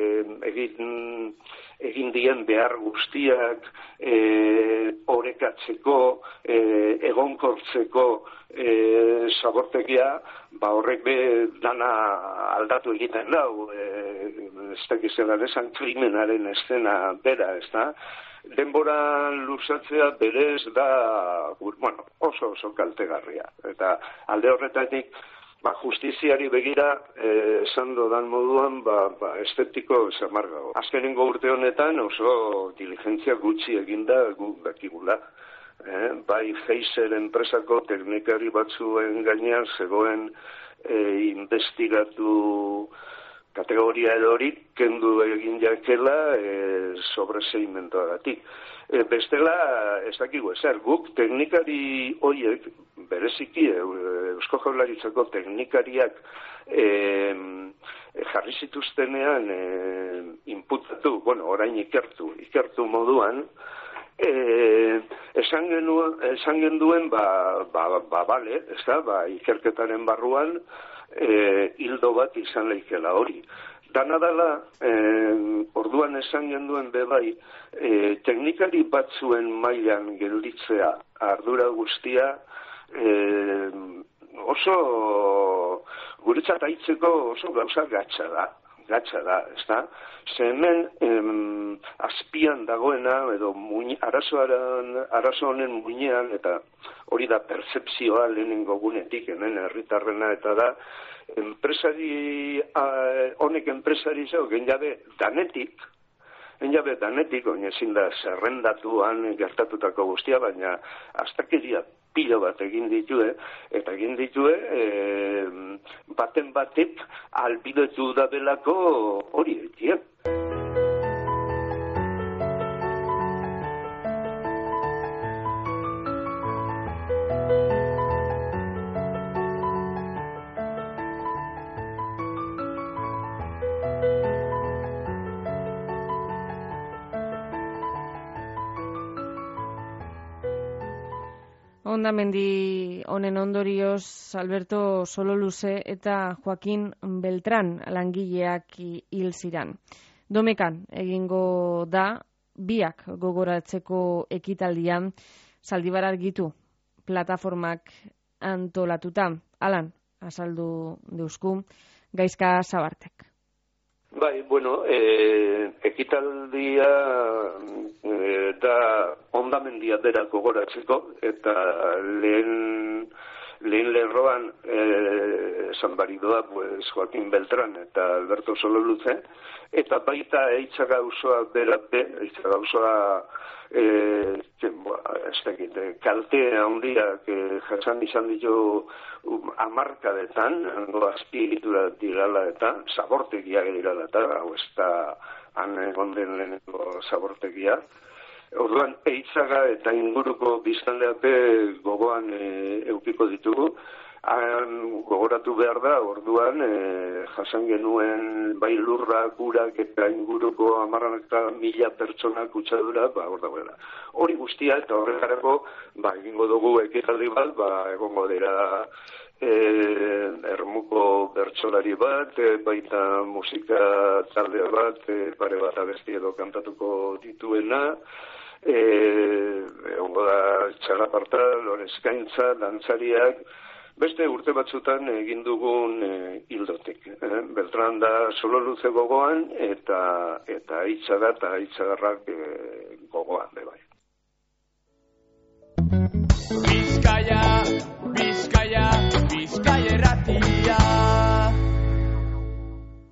egin dien behar guztiak orekatzeko, egonkortzeko zabortegia, horrek be dana aldatu egiten dau, ez dakizela desan krimenaren estena bera, ez da? Denbora luzatzea berez da, oso kaltegarria. Eta alde horretatik, justiziari begira, esan dodan moduan, estetiko zamargago. Azkenengo urte honetan oso diligentzia gutxi eginda guk dakigula. Bai Pfizer enpresako teknikari batzuen gainean zegoen investigatu kategoria edorik kendu egin jakela sobreseimentoagatik. Bestela, ez dakigu ezer, guk teknikari hoiek, bereziki Eusko Jaurlaritzako teknikariak jarri zituztenean inputatu, orain ikertu moduan, esan genduen, bale, ez da, ikerketaren barruan, hildo bat izan leikela hori. Dana dela, orduan esan genduen bebai, teknikari batzuen mailan gelditzea ardura guztia oso guretzat aitzeko oso gauza gatsa da, ezta? Ze hemen azpian dagoena edo arazo honen muinean, eta hori da pertzepzioa lehenengo gunetik hemen herritarrena, eta da honek enpresari zeu genjabe danetik, oin ezin da zerrendatuan gertatutako guztia, baina astakeria pilo bat egin ditue, eta egin ditue baten batek albidetu da belako hori egitea. Hondamendi honen ondorioz Alberto Sololuze eta Joaquin Beltran langileak hil ziran. Domekan egingo da biak gogoratzeko ekitaldian Zaldibar argitu plataformak antolatuta. Alan, azaldu deusku, Gaizka Zabartek. Bai, ekitaldia da hondamendia bera gogoratzeko, eta lehen lehen lerroan esan baridoa pues, Joaquin Beltran eta Alberto Sololuze, eta baita Eitzaga auzoa berape, Eitzaga auzoa kalte handiak jasan izan ditu hamarkadetan, azpiegitura dirala eta zabortegia dirala eta hau ez da han egon den lehenengo zabortegia. Orduan, Eitzaga eta inguruko biztanleape gogoan eukiko ditugu. Gogoratu behar da, orduan, jasan genuen bai lurrak, urak eta inguruko 10.000 pertsonak kutsadura, hor dagoela. Hori guztia eta horretarako, egingo dugu ekitaldi bat, egongo dira ermuko bertsolari bat, baita musika talde bat, pare bat abesti edo kantatuko dituena, egongo da txalaparta, loreskaintza, dantzariak, beste urte batzutan egin dugun hildotik. Beltran da Sololuze gogoan eta Eitzaga eta Eitzagarrak gogoan, bai.